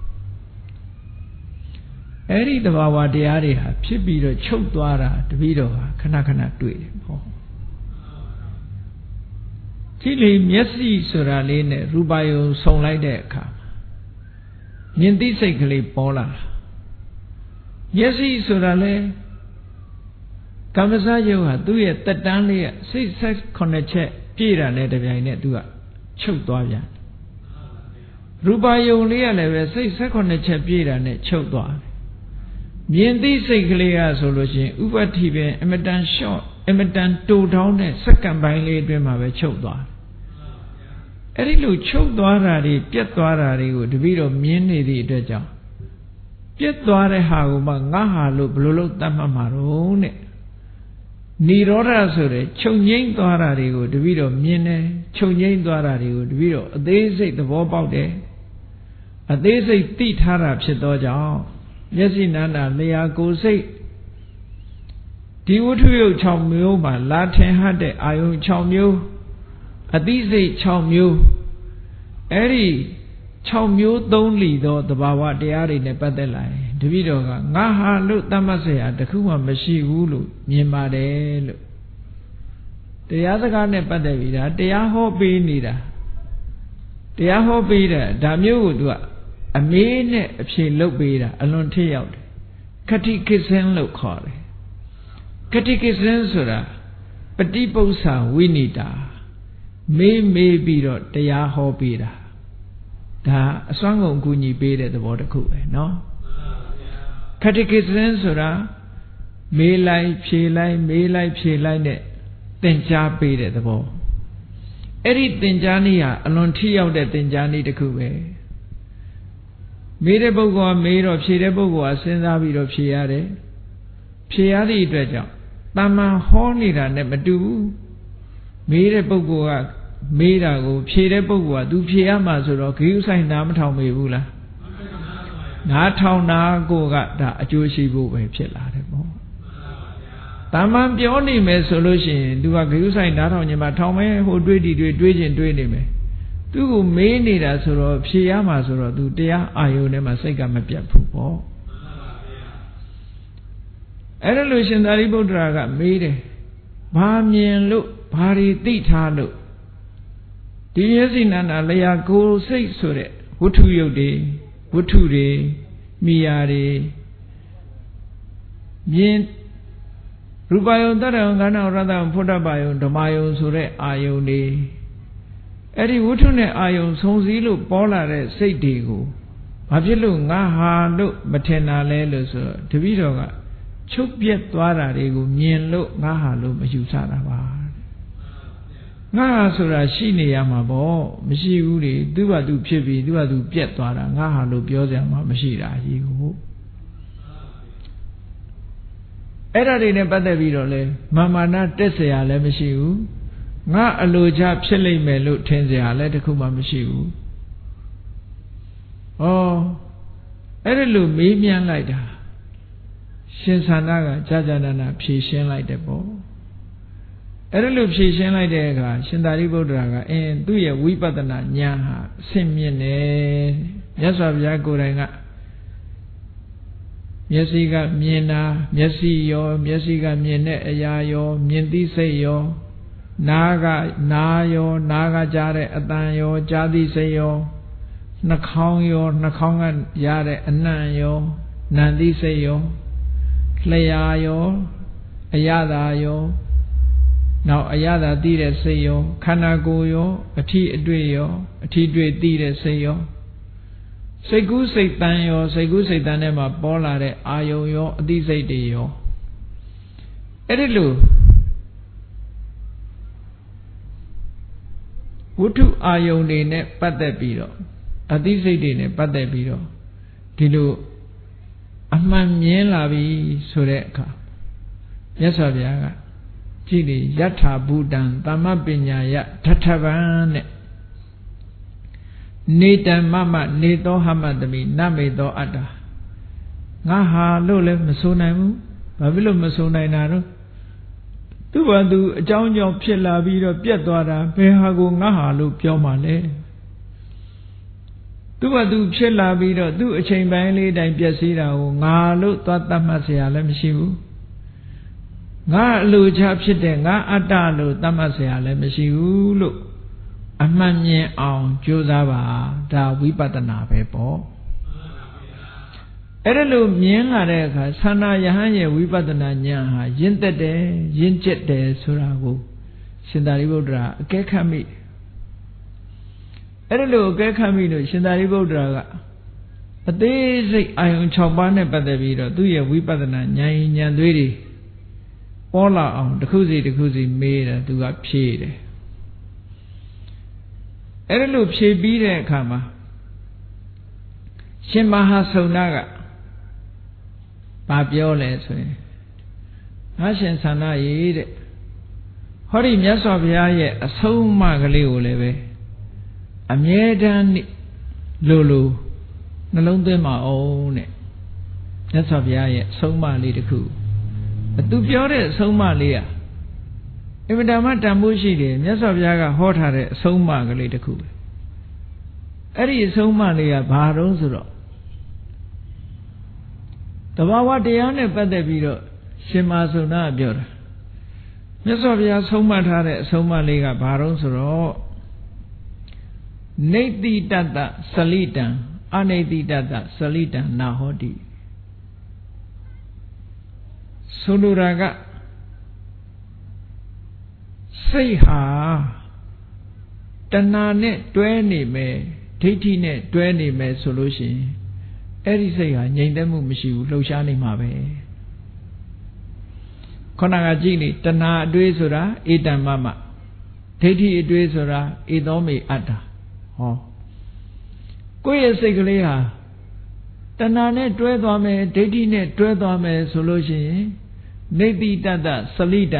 အဲ့ဒီတဘာဝတရားတွေဟာဖြစ်ပြီးတော့ချုပ်သွားတာတပည့်တော်ဟာခဏခဏတွေ့တယ်ဟောဒီလေမျက်စိဆိုတာလေးနဲ့ရူပယုံဆုံလိုက်တဲ့အခါမြင်သိစိတ်ကလေးပေါ်လာမျက်စိဆိုတာလေကမ္မစယုံဟာသူ့ရဲ့တက်တန်းလေးကစိတ်ဆက်9ချက်ပြည့်တာနဲ့တပြိုင်နက်သူကချုပ်သွားပြန်ရူပယုံလေးကလည်းပဲစိတ်ဆက်9ချက်ပြည့်တာနဲ့ချုပ်သွားတယ်မြင်သိစိတ်ကလေးကဆိုလို့ရှိရင်ဥပတိပင်အမတန်ရှော့အမတန်တူထောင်းတဲ့စက္ကန့်ပိုင်းလေးအတွင်းမှာပဲချုပ်သွားတယ်အဲ့ဒီလိုချုပ်သွားတာတွေပြတ်သွားတာတွေကိုတပည့်တော်မြင်နေသည့်အတွက်ကြောင့်ပြတ်သွားတဲ့ဟာကိုမှငါဟာလို့ဘယ်လိုလုပ်သတ်မှတ်မှာတော့တဲ့နိရောဓဆိုတဲ့ချုပ်ငိမ့်သွားတာတွေကိုတပည့်တော်မြင်တယ်ချုပ်ငိမ့်သွားတာတွေကိုတပည့်တော်အသေးစိတ်သဘောပေါက်တယ်အသေးစိတ်သိထားတာဖြစ်သောကြောင့်မျက်စိနာနာလျာကိုယ်စိတ်ဒီဝတ္ထုရုပ်6မျိုးမှာလာထင်ဟတ်တဲ့အာယုံ6မျိုးအသိစိတ်6မျိုးအဲ့ဒီ6မျိုး3လီသောသဘာဝတရားတွေနဲ့ပတ်သက်လာရင်တပည့်တော်ကငါဟာလို့သတ်မှတ်เสียတခုမှမရှိဘူးလို့မြင်ပါတယ်လို့တရားစကားနဲ့ပတ်သက်ပြီးဒါတရားဟောပေးနေတာတရားဟောပေးတာဒါမျိုးကိုသူကအမေးနဲ့အဖြေလုပ်ပေးတာအလွန်ထိရောက်တယ်ခတိကိစ္စင်းလို့ခေါ်တယ်ခတိကိစ္စင်းဆိုတာပฏิပု္ပ္ပာဝိနိတာမေးပြီးတော့တရားဟောပေးတာဒါအစွမ်းကုန်ကူညီပေးတဲ့သဘောတစ်ခုပဲเนาะခတိကိစ္စင်းဆိုတာမေးလိုက်ဖြေလိုက်မေးလိုက်ဖြေလိုက်နဲ့သင်ကြားပေးတဲ့သဘောအဲ့ဒီသင်ကြားနည်းဟာအလွန်ထိရောက်တဲ့သင်ကြားနည်းတစ်ခုပဲမေးတဲ့ပုဂ္ဂိုလ်ကမေးတော့ဖြေတဲ့ပုဂ္ဂိုလ်ကစဉ်းစားပြီးတော့ဖြေရတယ်ဖြေရသည့်အတွက်ကြောင့်တမန်ဟောနေတာနဲ့မတူဘူးမေးတဲ့ပုဂ္ဂိုလ်ကမေးတာကိုဖြေတဲ့ပုဂ္ဂိုလ်က तू ဖြေရမှာဆိုတော့ဂိယူဆိုင်နားမထောင်မေဘူးလားနားထောင်တာကိုကဒါအကျိုးရှိဖို့ပဲဖြစ်လာတယ်ပေါ့တမန်ပြောနေမယ်ဆိုလို့ရှိရင် तू ကဂိယူဆိုင်နားထောင်ခြင်းမှာထောင်မဲဟိုတွေးဒီတွေးခြင်းတွေးနေမယ်သူ့ကိုမေးနေတာဆိုတော့ဖြေရမှာဆိုတော့ तू တရားအာယုန်ထဲမှာစိတ်ကမပြတ်ဘူးပေါ့အဲ့ဒါလို့ရှင်သာရိပုတ္တရာကမေးတယ်ဘာမြင်လို့ဘာတွေသိထားလို့ဒီမျက်စိနာနာလျာကိုယ်စိတ်ဆိုတဲ့ဝတ္ထုရုပ်တွေဝတ္ထုတွေမိယာတွေမြင်ရူပယုံတတ္တယုံခန္ဓာရတ္တယုံဖုဒ္ဓဘာယုံဓမ္မယုံဆိုတဲ့အာယုန်တွေအဲ့ဒီဝတ္ထုနဲ့အာယုန်ဆုံစည်းလို့ပေါ်လာတဲ့စိတ်တွေကိုဘာဖြစ်လို့ငါဟာလို့မထင်တာလဲလို့ဆိုတော့တပည့်တော်ကချုပ်ပြက်သွားတာတွေကိုမြင်လို့ငါဟာလို့မယူဆတာပါငါဟာဆိုတာရှိနေရမှာပေါ့မရှိဘူးလေသူ့ဘာသူဖြစ်ပြီးသူ့ဘာသူပြက်သွားတာငါဟာလို့ပြောစရာမှမရှိတာကြီးကိုအဲ့ဒါတွေနဲ့ပတ်သက်ပြီးတော့လေမာနတက်เสียလည်းမရှိဘူးငါအလိုချဖြစ်လိမ့်မယ်လို့ထင်เสียလည်းတခုမှမရှိဘူးဩအဲ့ဒါလို့မေးမြန်းလိုက်တာရှင်သန္တာကကြာနာဖြေရှင်းလိုက်တယ်ပေါ့အဲ့ဒါလို့ဖြေရှင်းလိုက်တဲ့အခါရှင်သာရိပုတ္တရာကသူ့ရဲ့ဝိပဿနာဉာဏ်ဟာအဆင့်မြင့်တယ်မြတ်စွာဘုရားကိုယ်တိုင်ကမျက်စိကမြင်တာမျက်စိရောမျက်စိကမြင်တဲ့အရာရောမြင်သိစိတ်ရောနားကနားရောနားကကြားတဲ့အသံရောကြားသိစိတ်ရောနှာခေါင်းရောနှာခေါင်းကရတဲ့အနံ့ရောနာသိစိတ်ရောလျှာရောအရသာရောနောက်အရသာသိတဲ့စိတ်ရောခန္ဓာကိုယ်ရောအထီးအတွေ့ရောအထီးတွေ့သိတဲ့စိတ်ရောစိတ်ကူးစိတ်တန်ရောစိတ်ကူးစိတ်တန်ထဲမှာပေါ်လာတဲ့အာယုံရောအသိစိတ်တွေရောအဲ့ဒီလိုဝတ္ထုအာယုံတွေနဲ့ပတ်သက်ပြီးတော့အသိစိတ်တွေနဲ့ပတ်သက်ပြီးတော့ဒီလိုအမှန်မြင်လာပြီဆိုတဲ့အခါမြတ်စွာဘုရားကကြည်လေယထာဘူတံသမ္မပညာယထထဗံတဲ့နေတံမမနေသောဟမတမိနမေသောအတ္တငါဟာလို့လည်းမဆိုနိုင်ဘူးဘာဖြစ်လို့မဆိုနိုင်တာတော့သူ့ဘာသူအကြောင်းကြောင့်ဖြစ်လာပြီးတော့ပြတ်သွားတာဘယ်ဟာကိုငါဟာလို့ပြောမှလဲသူ့ဘာသူဖြစ်လာပြီးတော့သူ့အချိန်ပိုင်းလေးတိုင်းပျက်စီးတာကိုငါလို့သွားတတ်မှတ်เสียရလည်းမရှိဘူးငါအလိုချဖြစ်တဲ့ငါအတ္တလို့တတ်မှတ်เสียရလည်းမရှိဘူးလို့အမှန်မြင်အောင်ကြိုးစားပါဒါဝိပဿနာပဲပေါ့အဲ့ဒါလို့မြင်လာတဲ့အခါသန္တာယဟန်ရဲ့ဝိပဿနာဉာဏ်ဟာရင့်သက်တယ်ရင့်ကျက်တယ်ဆိုတာကိုရှင်သာရိပုတ္တရာအကဲခတ်မိအဲ့ဒါလို့အကဲခတ်မိလို့ရှင်သာရိပုတ္တရာကအသေးစိတ်အာယုံ6ပါးနဲ့ပတ်သက်ပြီးတော့သူ့ရဲ့ဝိပဿနာဉာဏ်ဉာဏ်သွေးတွေပေါ်လာအောင်တစ်ခုစီမေးတယ်သူကဖြေတယ်အဲ့ဒါလို့ဖြေပြီးတဲ့အခါမှာရှင်မဟာစုံနာကဘာပြောလဲဆိုရင်ငါရှင်သန္တာရေတဲ့ဟောဒီမြတ်စွာဘုရားရဲ့အဆုံးအမကလေးကိုလည်းပဲအမြဲတမ်းလိုနှလုံးသွင်းပါအောင်တဲ့မြတ်စွာဘုရားရဲ့အဆုံးအမလေးတစ်ခုသူပြောတဲ့အဆုံးအမလေးကအင်မတန်မှတန်ဖိုးရှိတယ်မြတ်စွာဘုရားကဟောထားတဲ့အဆုံးအမကလေးတစ်ခုပဲအဲ့ဒီအဆုံးအမလေးကဘာတုံးဆိုတော့တဘာဝတရားနဲ့ပတ်သက်ပြီးတော့ရှင်မသုဏပြောတာမြတ်စွာဘုရားဆုံးမထားတဲ့အဆုံးအမလေးကဘာတုံးဆိုတော့နေတိတတ္တစလိတံအနေတိတတ္တစလိတံနာဟောတိဆိုလိုတာကစိတ်ဟာတဏှာနဲ့တွဲနေမယ်ဒိဋ္ဌိနဲ့တွဲနေမယ်ဆိုလို့ရှိရင်အဲ့ဒီစိတ်ဟာငြိမ်သက်မှုမရှိဘူးလှုပ်ရှားနေမှာပဲခေါဏကကြည့်နေတဏှာအတွေးဆိုတာဧတံမမဒိဋ္ဌိအတွေးဆိုတာဧသောမေအတ္တဟောကိုယ့်ရဲ့စိတ်ကလေးဟာတဏှာနဲ့တွဲသွားမယ်ဒိဋ္ဌိနဲ့တွဲသွားမယ်ဆိုလို့ရှိရင်နေတိတတ္တစလိတံ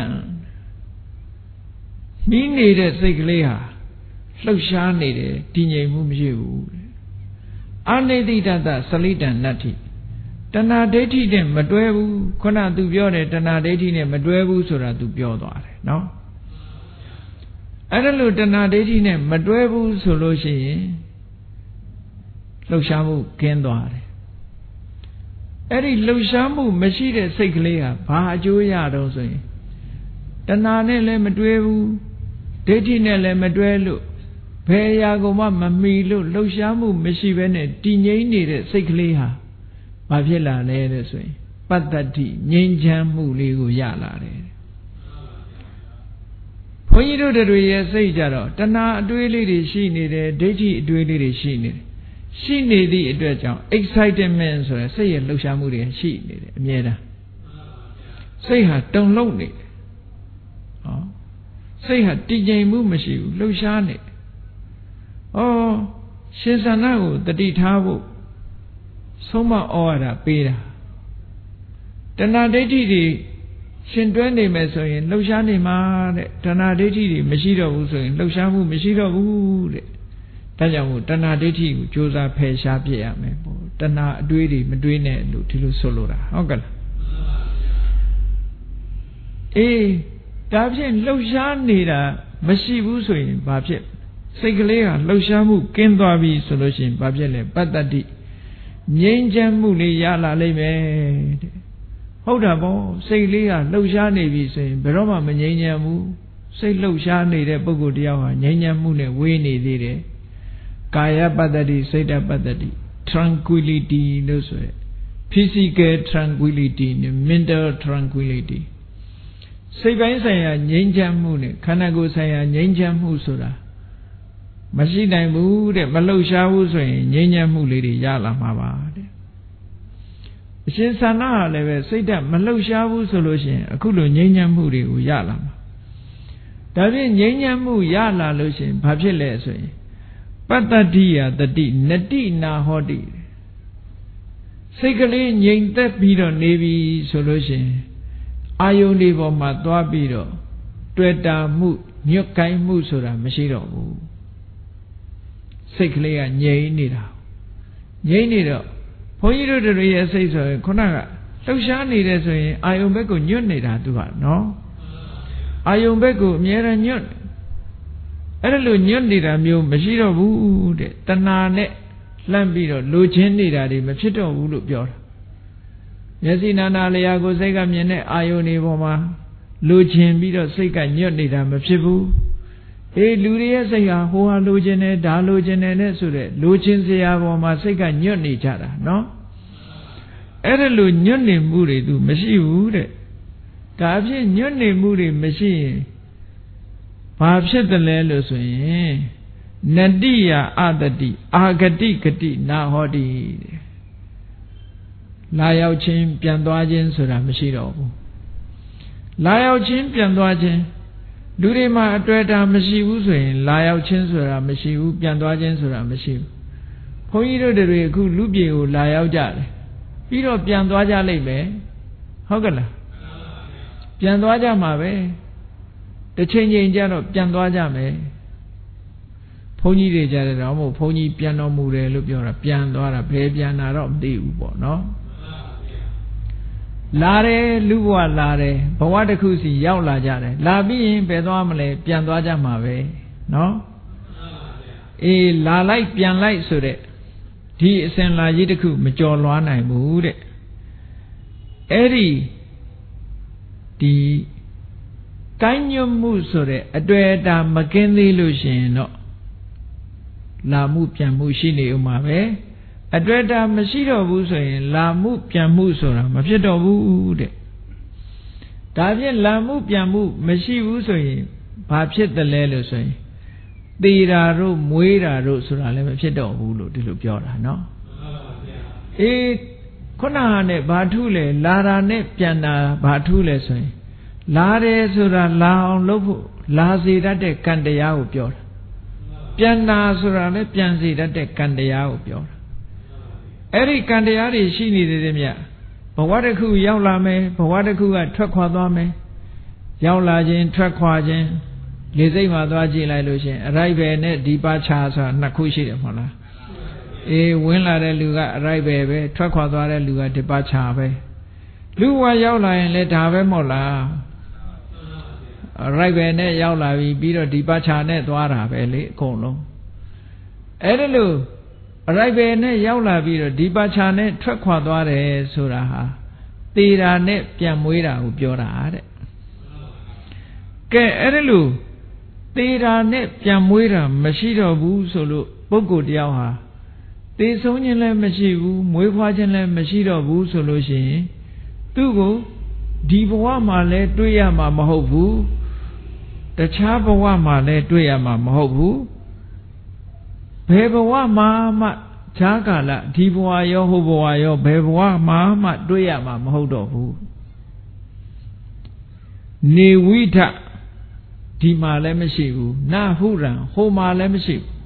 မိနေတဲ့စိတ်ကလေးဟာလှုပ်ရှားနေတယ်တည်ငြိမ်မှုမရှိဘူးအနိတိတတစလိတံနတ္ထိတဏှာဒိဋ္ဌိနဲ့မတွဲဘူးခုနသူပြောတယ်တဏှာဒိဋ္ဌိနဲ့မတွဲဘူးဆိုတာသူပြောသွားတယ်နော်အဲ့ဒါလို့တဏှာဒိဋ္ဌိနဲ့မတွဲဘူးဆိုလို့ရှိရင်လှုပ်ရှားမှုကင်းသွားတယ်အဲ့ဒီလှုပ်ရှားမှုမရှိတဲ့စိတ်ကလေးဟာဘာအကျိုးရတော့ဆိုရင်တဏှာနဲ့လည်းမတွဲဘူးဒိဋ္ဌိနဲ့လည်းမတွဲလို့ဘယ်အရာကိုမှမမီလို့လှုပ်ရှားမှုမရှိဘဲနဲ့တည်ငြိမ်နေတဲ့စိတ်ကလေးဟာဘာဖြစ်လာလဲတဲ့ဆိုရင်ပတ္တတိငြိမ်းချမ်းမှုလေးကိုရလာတယ်ဘုန်းကြီးတို့တွေရဲ့စိတ်ကြတော့တဏှာအတွေးလေးတွေရှိနေတယ်ဒိဋ္ဌိအတွေးလေးတွေရှိနေတယ်ရှိနေသည့်အတွက်ကြောင့် excitement ဆိုရယ်စိတ်ရဲ့လှုပ်ရှားမှုတွေရှိနေတယ်အမြဲတမ်းစိတ်ဟာတုန်လှုပ်နေတယ်ဟောစိတ်ဟာတည်ငြိမ်မှုမရှိဘူးလှုပ်ရှားနေဩရှင်သန္တာကိုတတိထားဖို့ဆုံးမဩဝါဒပေးတာတဏှာဒိဋ္ဌိတွေရှင်တွဲနေမယ်ဆိုရင်လှုပ်ရှားနေမှာတဲ့တဏှာဒိဋ္ဌိတွေမရှိတော့ဘူးဆိုရင်လှုပ်ရှားမှုမရှိတော့ဘူးတဲ့ဒါကြောင့်မို့တဏှာဒိဋ္ဌိကိုကြိုးစားဖယ်ရှားပြရမယ်ပေါ့တဏှာအတွေးတွေမတွေးနဲ့လို့ဒီလိုဆိုလိုတာဟုတ်ကဲ့လားအေးဒါဖြင့်လှုပ်ရှားနေတာမရှိဘူးဆိုရင်ဘာဖြစ်စိတ်ကလေးဟာလှုပ်ရှားမှုကင်းသွားပြီဆိုလို့ရှိရင်ဘာဖြစ်လဲပတ္တတိငြိမ်းချမ်းမှုလေးရလာလိမ့်မယ်တဲ့ဟုတ်တာပေါ့စိတ်လေးဟာလှုပ်ရှားနေပြီဆိုရင်ဘယ်တော့မှမငြိမ်းချမ်းဘူးစိတ်လှုပ်ရှားနေတဲ့ပုဂ္ဂိုလ်တရားဟာငြိမ်းချမ်းမှုနဲ့ဝေးနေသေးတယ်ကာယပတ္တတိစိတ်တပတ္တတိ tranquility လို့ဆိုရယ် physical tranquility နဲ့ mental tranquility စိတ်ပိုင်းဆိုင်ရာငြိမ်းချမ်းမှုနဲ့ခန္ဓာကိုယ်ဆိုင်ရာငြိမ်းချမ်းမှုဆိုတာမရှိနိုင်ဘူးတဲ့မလှုပ်ရှားဘူးဆိုရင်ငြိမ်းချမ်းမှုလေးတွေရလာမှာပါတဲ့အရှင်သန္တာကလည်းပဲစိတ်ဓာတ်မလှုပ်ရှားဘူးဆိုလို့ရှိရင်အခုလိုငြိမ်းချမ်းမှုတွေကိုရလာမှာဒါဖြင့်ငြိမ်းချမ်းမှုရလာလို့ရှိရင်ဘာဖြစ်လဲဆိုရင်ပတ္တတိယတတိနတိနာဟောတိစိတ်ကလေးငြိမ်သက်ပြီးတော့နေပြီဆိုလို့ရှိရင်အာယုန်ဒီပေါ်မှာသွားပြီးတော့တွေ့တာမှုညွတ်ကိုင်းမှုဆိုတာမရှိတော့ဘူးစိတ်ကလေးကငြိမ်နေတာငြိမ်နေတော့ဘုန်းကြီးတို့တွေရဲ့စိတ်ဆိုရင်ခုနကလှုပ်ရှားနေတယ်ဆိုရင်အာယုန်ဘက်ကိုညွတ်နေတာသူကနော်အာယုန်ဘက်ကိုအမြဲတမ်းညွတ်အဲ့ဒါလို့ညွတ်နေတာမျိုးမရှိတော့ဘူးတဲ့တဏှာနဲ့လှမ်းပြီးတော့လိုချင်နေတာတွေမဖြစ်တော့ဘူးလို့ပြောတာမျက်စိနာနာလျာကိုစိတ်ကမြင်တဲ့အာယုန်တွေပေါ်မှာလိုချင်ပြီးတော့စိတ်ကညွတ်နေတာမဖြစ်ဘူးအေးလူတွေရဲ့စိတ်ဟာဟိုဟာလိုချင်တယ်ဒါလိုချင်တယ်နဲ့ဆိုတဲ့လိုချင်စရာပေါ်မှာစိတ်ကညွတ်နေကြတာနော်အဲ့ဒါလို့ညွတ်နေမှုတွေသူမရှိဘူးတဲ့ဒါအဖြစ်ညွတ်နေမှုတွေမရှိရင်ဘာဖြစ်တယ်လဲလို့ဆိုရင်နတိယအတတိအာဂတိဂတိနာဟောတိတဲ့လာရောက်ခြင်းပြန်သွားခြင်းဆိုတာမရှိတော့ဘူးလာရောက်ခြင်းပြန်သွားခြင်းလူတွေမှာအတွေ့အတာမရှိဘူးဆိုရင်လာရောက်ခြင်းဆိုတာမရှိဘူးပြန်သွားခြင်းဆိုတာမရှိဘူးဘုန်းကြီးတို့တွေအခုလူပြေကိုလာရောက်ကြတယ်ပြီးတော့ပြန်သွားကြလိမ့်မယ်ဟုတ်ကလားပြန်သွားကြမှာပဲတစ်ချိန်ချိန်ကျတော့ပြန်သွားကြမယ်ဘုန်းကြီးတွေကြတယ်တော့မဟုတ်ဘုန်းကြီးပြန်တော်မူတယ်လို့ပြောတာပြန်သွားတာဘယ်ပြန်တာတော့မသိဘူးပေါ့နော်လာတယ်လူဘဝလာတယ်ဘဝတစ်ခုစီရောက်လာကြတယ်လာပြီးရင်ဘယ်သွားမလဲပြန်သွားကြမှာပဲနော်အေးလာလိုက်ပြန်လိုက်ဆိုတဲ့ဒီအစဉ်လာကြီးတစ်ခုမကြော်လွှားနိုင်ဘူးတဲ့အဲ့ဒီကိုင်းညွတ်မှုဆိုတဲ့အတွေ့အတာမကင်းသေးလို့ရှိရင်တော့လာမှုပြန်မှုရှိနေဦးမှာပဲအတွေ့အတာမရှိတော့ဘူးဆိုရင်လာမှုပြန်မှုဆိုတာမဖြစ်တော့ဘူးတဲ့ဒါဖြင့်လာမှုပြန်မှုမရှိဘူးဆိုရင်ဘာဖြစ်တယ်လဲလို့ဆိုရင်သေတာတို့မွေးတာတို့ဆိုတာလည်းမဖြစ်တော့ဘူးလို့ဒီလိုပြောတာနော်အေးခုနကနဲ့ဘာထုလဲလာတာနဲ့ပြန်တာဘာထုလဲဆိုရင်လာတယ်ဆိုတာလာအောင်လုပ်ဖို့လာစေတတ်တဲ့ကံတရားကိုပြောတာပြန်တာဆိုတာလည်းပြန်စေတတ်တဲ့ကံတရားကိုပြောတာအဲ့ဒီကံတရားတွေရှိနေသေးတယ်မြတ်ဘဝတစ်ခုရောက်လာမယ်ဘဝတစ်ခုကထွက်ခွာသွားမယ်ရောက်လာခြင်းထွက်ခွာခြင်းလေစိတ်မှာသွားကြည့်လိုက်လို့ရှင်အရိုက်ပဲနဲ့ဒီပါချာဆိုတာနှစ်ခုရှိတယ်မဟုတ်လားအေးဝင်လာတဲ့လူကအရိုက်ပဲထွက်ခွာသွားတဲ့လူကဒီပါချာပဲလူဘဝရောက်လာရင်လည်းဒါပဲမဟုတ်လားအရိုက်ပဲနဲ့ရောက်လာပြီးတော့ဒီပါချာနဲ့သွားတာပဲလေအကုန်လုံးအဲ့ဒါလို့အရိုက်ပဲနဲ့ရောက်လာပြီးတော့ဒီပါချာနဲ့ထွက်ခွာသွားတယ်ဆိုတာဟာသေတာနဲ့ပြန်မွေးတာကိုပြောတာတဲ့ကဲအဲ့ဒါလို့သေတာနဲ့ပြန်မွေးတာမရှိတော့ဘူးဆိုလို့ပုဂ္ဂိုလ်တယောက်ဟာသေဆုံးခြင်းလည်းမရှိဘူးမွေးဖွားခြင်းလည်းမရှိတော့ဘူးဆိုလို့ရှိရင်သူ့ကိုဒီဘဝမှာလည်းတွေ့ရမှာမဟုတ်ဘူးတခြားဘဝမှာလည်းတွေ့ရမှာမဟုတ်ဘူးဘယ်ဘဝမှာမှဈာကာလဒီဘဝရောဟိုဘဝရောဘယ်ဘဝမှာမှတွေ့ရမှာမဟုတ်တော့ဘူးနေဝိထဒီမှာလည်းမရှိဘူးနဟုရံဟိုမှာလည်းမရှိဘူး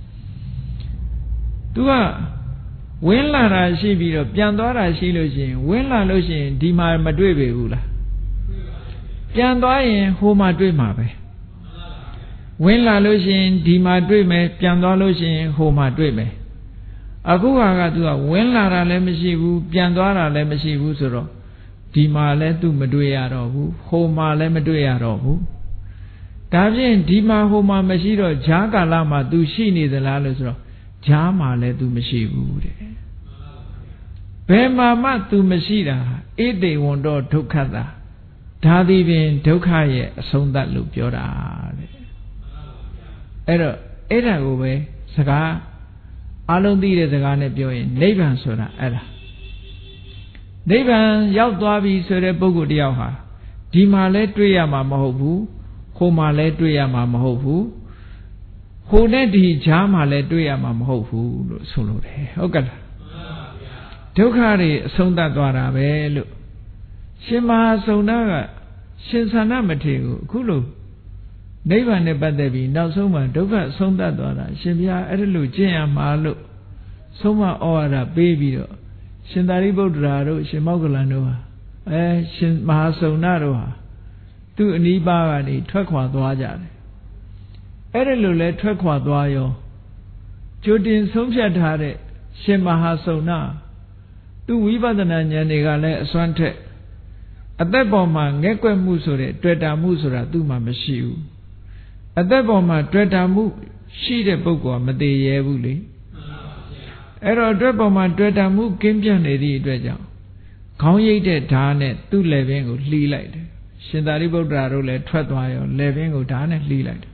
သူကဝင်လာတာရှိပြီးတော့ပြန်သွားတာရှိလို့ရှိရင်ဝင်လာလို့ရှိရင်ဒီမှာမတွေ့ပေဘူးလားပြန်သွားရင်ဟိုမှာတွေ့မှာပဲဝင်လာလို့ရှိရင်ဒီမှာတွေ့မယ်ပြန်သွားလို့ရှိရင်ဟိုမှာတွေ့မယ်အခုကသူကဝင်လာတာလည်းမရှိဘူးပြန်သွားတာလည်းမရှိဘူးဆိုတော့ဒီမှာလည်းသူမတွေ့ရတော့ဘူးဟိုမှာလည်းမတွေ့ရတော့ဘူးဒါဖြင့်ဒီမှာဟိုမှာမရှိတော့ဈာကာလမှာသူရှိနေသလားလို့ဆိုတော့ဈာမှာလည်းသူမရှိဘူးတဲ့ဘယ်မှာမှသူမရှိတာဣတိဝန္တောဒုက္ခတာဒါသည်ပင်ဒုက္ခရဲ့အဆုံးသတ်လို့ပြောတာတဲ့အဲ့တော့အဲ့ဒါကိုပဲစကားအလုံးသိတဲ့စကားနဲ့ပြောရင်နိဗ္ဗာန်ဆိုတာအဲ့ဒါနိဗ္ဗာန်ရောက်သွားပြီဆိုတဲ့ပုဂ္ဂိုလ်တယောက်ဟာဒီမှာလဲတွေ့ရမှာမဟုတ်ဘူးဟိုမှာလဲတွေ့ရမှာမဟုတ်ဘူးဟိုနဲ့ဒီဈာမှာလဲတွေ့ရမှာမဟုတ်ဘူးလို့ဆိုလိုတယ်ဟုတ်ကဲ့လားဒုက္ခတွေအဆုံးသတ်သွားတာပဲလို့ရှင်မဟာစုံနာကရှင်သန္နမထေရကိုအခုလို့နိဗ္ဗာန်နဲ့ပတ်သက်ပြီးနောက်ဆုံးမှဒုက္ခအဆုံးသတ်သွားတာရှင်ဘုရားအဲ့ဒါလို့ကျင့်ရမှာလို့ဆုံးမဩဝါဒပေးပြီးတော့ရှင်သာရိပုတ္တရာတို့ရှင်မောက္ကလန်တို့ဟာရှင်မဟာစုံနာတို့ဟာသူ့အနီးပါးကနေထွက်ခွာသွားကြတယ်အဲ့ဒါလိုလဲထွက်ခွာသွားရောကြိုတင်ဆုံးဖြတ်ထားတဲ့ရှင်မဟာစုံနာသူဝိပဿနာဉာဏ်တွေကလည်းအစွမ်းထက်အသက်ပေါ်မှာငဲ့ကွက်မှုဆိုတဲ့တွေ့တာမှုဆိုတာသူ့မှာမရှိဘူးအသက်ပေါ်မှာတွေ့တာမှုရှိတဲ့ပုဂ္ဂိုလ်ကမသေးရဲဘူးလေအဲ့တော့အတွက်ပေါ်မှာတွေ့တာမှုကင်းပြတ်နေသည့်အတွက်ကြောင့်ခေါင်းရိပ်တဲ့ဓာတ်နဲ့သူ့လက်ပင်ကိုလှီးလိုက်တယ်ရှင်သာရိပုတ္တရာတို့လည်းထွက်သွားရောလက်ပင်ကိုဓာတ်နဲ့လှီးလိုက်တယ်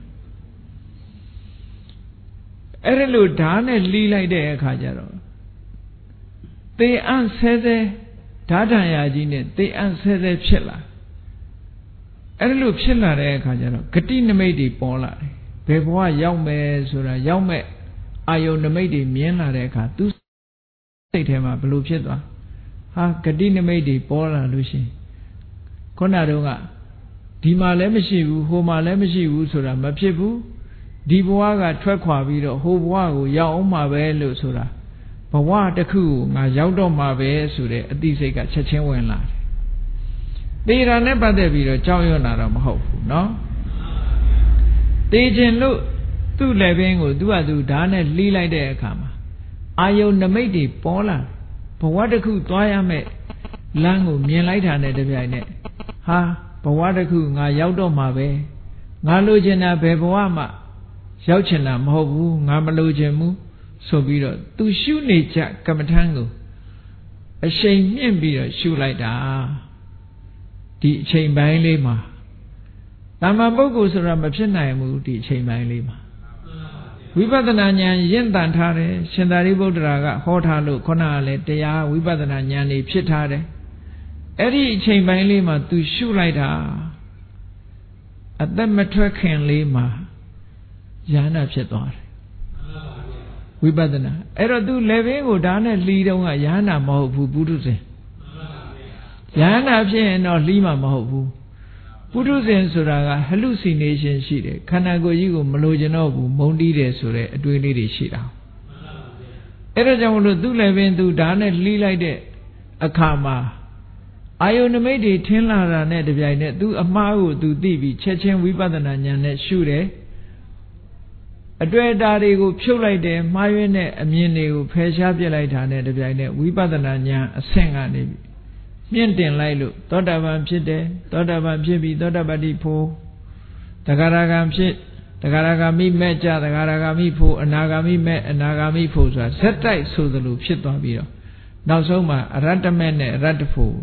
အဲ့ဒါလို့ဓာတ်နဲ့လှီးလိုက်တဲ့အခါကျတော့သေအံ့ဆဲဆဲဓာတ်တန်ရာကြီးနဲ့သေအံ့ဆဲဆဲဖြစ်လာအဲ့ဒါလို့ဖြစ်လာတဲ့အခါကျတော့ဂတိနမိတ်တွေပေါ်လာတယ်ဘယ်ဘဝရောက်မယ်ဆိုတာရောက်မဲ့အာယုန်နမိတ်တွေမြင်လာတဲ့အခါသူစိတ်ထဲမှာဘယ်လိုဖြစ်သွားဟာဂတိနမိတ်တွေပေါ်လာလို့ရှိရင်ခုနတုန်းကဒီမှာလည်းမရှိဘူးဟိုမှာလည်းမရှိဘူးဆိုတာမဖြစ်ဘူးဒီဘဝကထွက်ခွာပြီးတော့ဟိုဘဝကိုရောက်အောင်မှာပဲလို့ဆိုတာဘဝတစ်ခုကိုငါရောက်တော့မှာပဲဆိုတဲ့အသိစိတ်ကချက်ချင်းဝင်လာတယ်တေတာနဲ့ပတ်သက်ပြီးတော့ကြောက်ရွံ့တာတော့မဟုတ်ဘူးเนาะတေခြင်းလို့သူ့လည်းပင်ကိုသူ့ဟာသူဓာတ်နဲ့လှီးလိုက်တဲ့အခါမှာအာယုန်နမိတ်တွေပေါ်လာဘဝတစ်ခုသွားရမယ်လမ်းကိုမြင်လိုက်တာနဲ့တပြိုင်နက်ဟာဘဝတစ်ခုငါရောက်တော့မှာပဲငါလိုချင်တာဘယ်ဘဝမှရောက်ချင်တာမဟုတ်ဘူးငါမလိုချင်ဘူးဆိုပြီးတော့သူရှုနေကြကမ္မထံကိုအရှိန်မြင့်ပြီးတော့ရှုလိုက်တာဒီအချိန်ပိုင်းလေးမှာတာမန်ပုဂ္ဂိုလ်ဆိုတာမဖြစ်နိုင်ဘူးဒီအချိန်ပိုင်းလေးမှာဝိပဿနာဉာဏ်ရင့်တန်ထားတယ်ရှင်သာရိပုတ္တရာကဟောထားလို့ခုနကလည်းတရားဝိပဿနာဉာဏ်တွေဖြစ်ထားတယ်အဲ့ဒီအချိန်ပိုင်းလေးမှာသူရှုလိုက်တာအသက်မထွက်ခင်လေးမှာဉာဏ်နာဖြစ်သွားတယ်ဝိပဿနာအဲ့တော့သူလည်းပင်ကိုဓာတ်နဲ့လှီးတော့ကဉာဏ်နာမဟုတ်ဘူးပုထုဇဉ်ဉာဏ်နာဖြစ်ရင်တော့လှီးမှာမဟုတ်ဘူးပုထုဇဉ်ဆိုတာက hallucination ရှိတယ်ခန္ဓာကိုယ်ကြီးကိုမလိုချင်တော့ဘူးမုန်းတီးတယ်ဆိုတဲ့အတွေးလေးတွေရှိတာအဲ့ဒါကြောင့်မလို့သူလည်းပင်သူဓာတ်နဲ့လှီးလိုက်တဲ့အခါမှာအာယုန်နမိတ်တွေထင်းလာတာနဲ့တပြိုင်နက်သူအမှားကိုသူသိပြီးချက်ချင်းဝိပဿနာဉာဏ်နဲ့ရှုတယ်အတွေ့အတာတွေကိုဖြုတ်လိုက်တယ်မှားယွင်းတဲ့အမြင်တွေကိုဖယ်ရှားပြစ်လိုက်တာနဲ့တပြိုင်နက်ဝိပဿနာဉာဏ်အဆင့်ကနေပြီးမြင့်တင်လိုက်လို့သောတာပန်ဖြစ်တယ်သောတာပန်ဖြစ်ပြီးသောတာပတိဖို့တဂရဂံဖြစ်တဂရဂါမိမဲ့ကြတဂရဂါမိဖို့အနာဂါမိမဲ့အနာဂါမိဖို့ဆိုတာဇက်တိုက်ဆိုသလိုဖြစ်သွားပြီးတော့နောက်ဆုံးမှာအရတ္တမဲ့နဲ့အရတ္တဖို့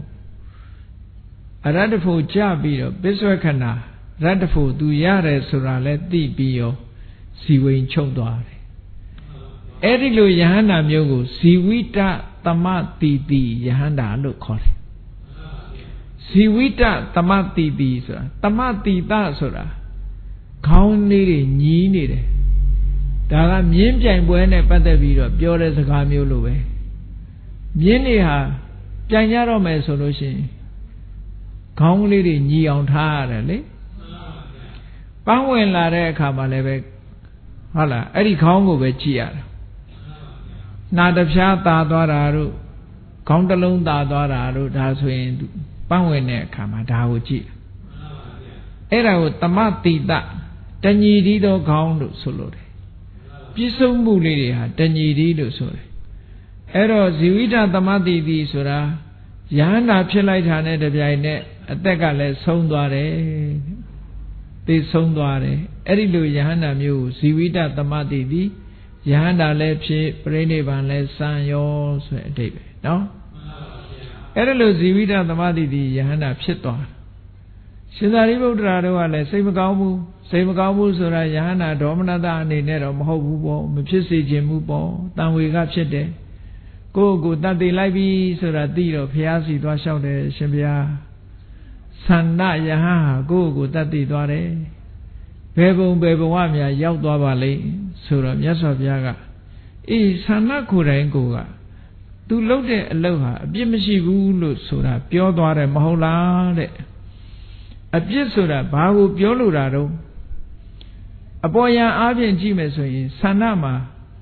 ကြပြီးတော့ပစ္စဝခဏရတ္တဖို့သူရတယ်ဆိုတာလဲသိပြီးရောဇီဝိန်ချုပ်သွားတယ်အဲ့ဒီလိုယဟန္တာမျိုးကိုဇီဝိတသမတိတိယဟန္တာလို့ခေါ်တယ်ဇီဝိတသမတိတိဆိုတာသမတိတဆိုတာခေါင်းလေးတွေညီးနေတယ်ဒါကမြင်းပြိုင်ပွဲနဲ့ပတ်သက်ပြီးတော့ပြောတဲ့စကားမျိုးလိုပဲမြင်းတွေဟာပြိုင်ကြတော့မယ်ဆိုလို့ရှိရင်ခေါင်းလေးတွေညီအောင်ထားရတယ်လေပန်းဝင်လာတဲ့အခါမှာလည်းပဲဟုတ်လားအဲ့ဒီခေါင်းကိုပဲကြည့်ရတာနာတစ်ဖြားသာသွားတာတို့ခေါင်းတစ်လုံးသာသွားတာတို့ဒါဆိုရင်ပန်းဝင်တဲ့အခါမှာဒါကိုကြည့်အဲ့ဒါကိုသမတိတတညီတီးသောခေါင်းလို့ဆိုလို့တယ်ပြည့်စုံမှုလေးတွေဟာတညီတီးလို့ဆိုတယ်အဲ့တော့ဇီဝိတသမတိတိဆိုတာယဟန္တာဖြစ်လိုက်တာနဲ့တပြိုင်နက်အသက်ကလည်းဆုံးသွားတယ်သိဆုံးသွားတယ်အဲ့ဒီလိုယဟန္တာမျိုးကိုဇီဝိတသမတိတိယဟန္တာလည်းဖြစ်ပြိဋိဘံလည်းစံရောဆိုတဲ့အဓိပ္ပာယ်နော်အဲ့ဒီလိုဇီဝိတသမတိတိယဟန္တာဖြစ်သွားရှင်သာရိပုတ္တရာတို့ကလည်းစိတ်မကောင်းဘူးဆိုတာယဟန္တာဒေါမနတအနေနဲ့တော့မဟုတ်ဘူးပေါ့မဖြစ်စေခြင်းဘူးပေါ့တန်ဝေကဖြစ်တယ်ကိုယ့်ကိုတတ်သိလိုက်ပြီဆိုတာသိတော့ဘုရားစီသွားလျှောက်တယ်ရှင်ဘုရားသန္နယဟန်ဟာကိုယ့်ကိုတတ်သိသွားတယ်ဘယ်ဘုံဘယ်ဘဝများရောက်သွားပါလိမ့်ဆိုတော့မြတ်စွာဘုရားကအေးသန္နကိုယ်တိုင်ကိုကသူလုပ်တဲ့အလုပ်ဟာအပြစ်မရှိဘူးလို့ဆိုတာပြောသွားတယ်မဟုတ်လားတဲ့အပြစ်ဆိုတာဘာကိုပြောလို့တာတော့အပေါ်ယံအားဖြင့်ကြည့်မယ်ဆိုရင်သန္နမှာ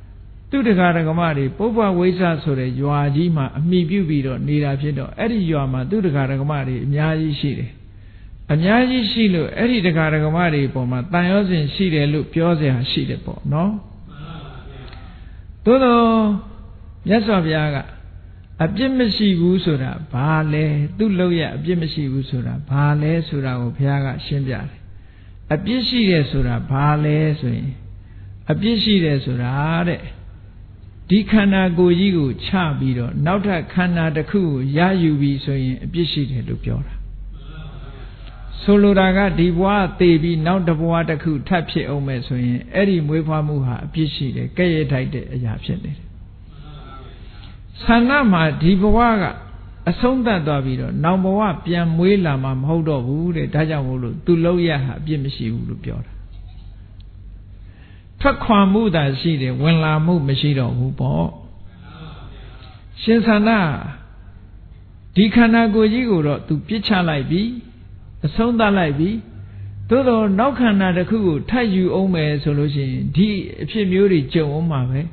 သူတကားဓမ္မတွေပုပ္ပဝိဇ္ဇဆိုတဲ့ရွာကြီးမှာအမိပြုပြီးတော့နေတာဖြစ်တော့အဲ့ဒီရွာမှာသူတကားဓမ္မတွေအများကြီးရှိတယ်အများကြီးရှိလို့အဲ့ဒီတကားဓမ္မတွေပေါ်မှာတန်ရောစဉ်ရှိတယ်လို့ပြောစရာရှိတယ်ပေါ့နော်သို့တော့မြတ်စွာဘုရားကအပြစ်မရှိဘူးဆိုတာဘာလဲသူ့လောက်ရအပြစ်မရှိဘူးဆိုတာဘာလဲဆိုတာကိုဘုရားကရှင်းပြတယ်အပြစ်ရှိတယ်ဆိုတာဘာလဲဆိုရင်အပြစ်ရှိတယ်ဆိုတာတဲ့ဒီခန္ဓာကိုယ်ကြီးကိုချပြီးတော့နောက်ထပ်ခန္ဓာတစ်ခုကိုရယူပြီးဆိုရင်အပြစ်ရှိတယ်လို့ပြောတာဆိုလိုတာကဒီဘဝသေပြီးနောက်တစ်ဘဝတစ်ခုထပ်ဖြစ်အောင်မဲ့ဆိုရင်အဲ့ဒီမွေးဖွားမှုဟာအပြစ်ရှိတယ်ကဲ့ရဲ့ထိုက်တဲ့အရာဖြစ်နေတယ်ဆန္ဒမှာဒီဘဝကအဆုံးသတ်သွားပြီးတော့နောက်ဘဝပြန်မွေးလာမှာမဟုတ်တော့ဘူးတဲ့ဒါကြောင့်မို့လို့သူလောက်ရဟာအပြစ်မရှိဘူးလို့ပြောတာထွက်ခွာမှုသာရှိတယ်ဝင်လာမှုမရှိတော့ဘူးပေါ့ရှင်ဆန္ဒဒီခန္ဓာကိုယ်ကြီးကိုတော့သူပြစ်ချလိုက်ပြီအဆုံးသတ်လိုက်ပြီသို့တော့နောက်ခန္ဓာတစ်ခုကိုထပ်ယူအောင်မယ်ဆိုလို့ရှိရင်ဒီအဖြစ်မျိုးတွေကြုံအောင်မှာပဲ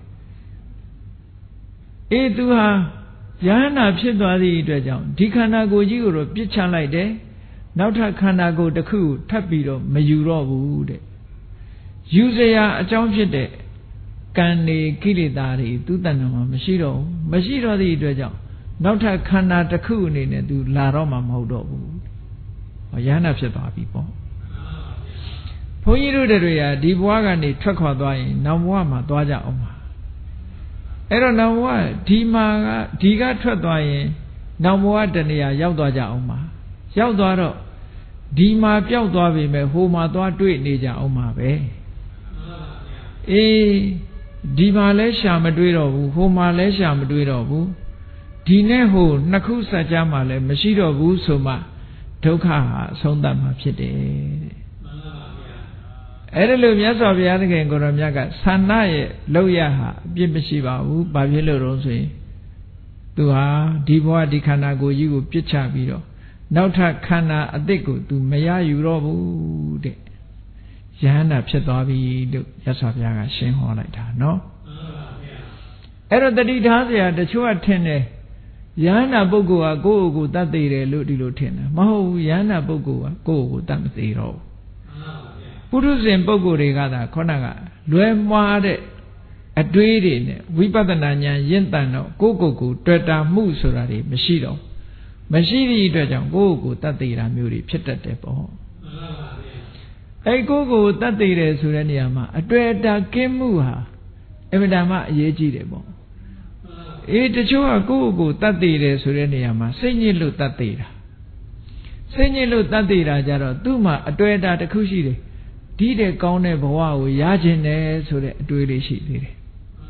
အေးသူဟာယဟနာဖြစ်သွားသည့်အတွက်ကြောင့်ဒီခန္ဓာကိုယ်ကြီးကိုတော့ပြစ်ချလိုက်တယ်နောက်ထပ်ခန္ဓာကိုယ်တစ်ခုကိုထပ်ပြီးတော့မယူတော့ဘူးတဲ့ယူเสียအကြောင်းဖြစ်တဲ့ကံနေကိလေသာတွေသူ့တဏ္ဍာမှာမရှိတော့ဘူးမရှိတော့သည့်အတွက်ကြောင့်နောက်ထပ်ခန္ဓာတစ်ခုအနေနဲ့သူလာတော့မှာမဟုတ်တော့ဘူးယဟနာဖြစ်သွားပြီပေါ့ဘုန်းကြီးတို့တွေကဒီဘဝကနေထွက်ခွာသွားရင်နောက်ဘဝမှာသွားကြအောင်ပါအဲ့တော့နောက်ဘဝဒီကထွက်သွားရင်နောက်ဘဝတဏှာရောက်သွားကြအောင်ပါရောက်သွားတော့ဒီမှာပျောက်သွားပြီမဲ့ဟိုမှာသွားတွေ့နေကြအောင်ပါပဲအေးဒီမှာလဲရှာမတွေ့တော့ဘူးဟိုမှာလဲရှာမတွေ့တော့ဘူးဒီနဲ့ဟိုနှစ်ခုစัจ जा မှာလဲမရှိတော့ဘူးဆိုမှဒုက္ခဟာအဆုံးသတ်မှာဖြစ်တယ်တဲ့အဲ့ဒါလို့မြတ်စွာဘုရားသခင်ကိုရောမြတ်ကဆန္ဒရဲ့လောက်ရဟာအပြစ်မရှိပါဘူးဘာဖြစ်လို့တော့ဆိုရင်သူဟာဒီဘဝဒီခန္ဓာကိုယ်ကြီးကိုပြစ်ချပြီးတော့နောက်ထပ်ခန္ဓာအသစ်ကိုသူမရယူတော့ဘူးတဲ့ယဟန္တာဖြစ်သွားပြီလို့မြတ်စွာဘုရားကရှင်းဟောလိုက်တာနော်အဲ့တော့တတိထားเสียတချို့ကထင်တယ်ယဟန္တာပုဂ္ဂိုလ်ကကိုယ့်ကိုယ်တတ်သိတယ်လို့ဒီလိုထင်တယ်မဟုတ်ဘူးယဟန္တာပုဂ္ဂိုလ်ကကိုယ့်ကိုယ်တတ်မသိတော့ဘူးပုထုဇဉ်ပုဂ္ဂိုလ်တွေကသာခေါကလွယ်မှားတဲ့အတွေးတွေနဲ့ဝိပဿနာဉာဏ်ရင့်တန်တော့ကိုယ့်ကိုယ်ကိုတွေ့တာမှုဆိုတာတွေမရှိတော့မရှိသည့်အတွက်ကြောင့်ကိုယ့်ကိုယ်တတ်သိတာမျိုးတွေဖြစ်တတ်တယ်ပေါ့အဲ့ကိုယ့်ကိုယ်တတ်သိတယ်ဆိုတဲ့နေရာမှာအတွေ့အတာကင်းမှုဟာအမြဲတမ်းအရေးကြီးတယ်ပေါ့အေးတချို့ကကိုယ့်ကိုယ်တတ်သိတယ်ဆိုတဲ့နေရာမှာစိတ်ညစ်လို့တတ်သိတာစိတ်ညစ်လို့တတ်သိတာကြတော့သူ့မှာအတွေ့အတာတစ်ခုရှိတယ်ဒီတဲ့ကောင်းတဲ့ဘဝကိုရခြင်းတယ်ဆိုတဲ့အတွေ့လေးရှိသေးတယ်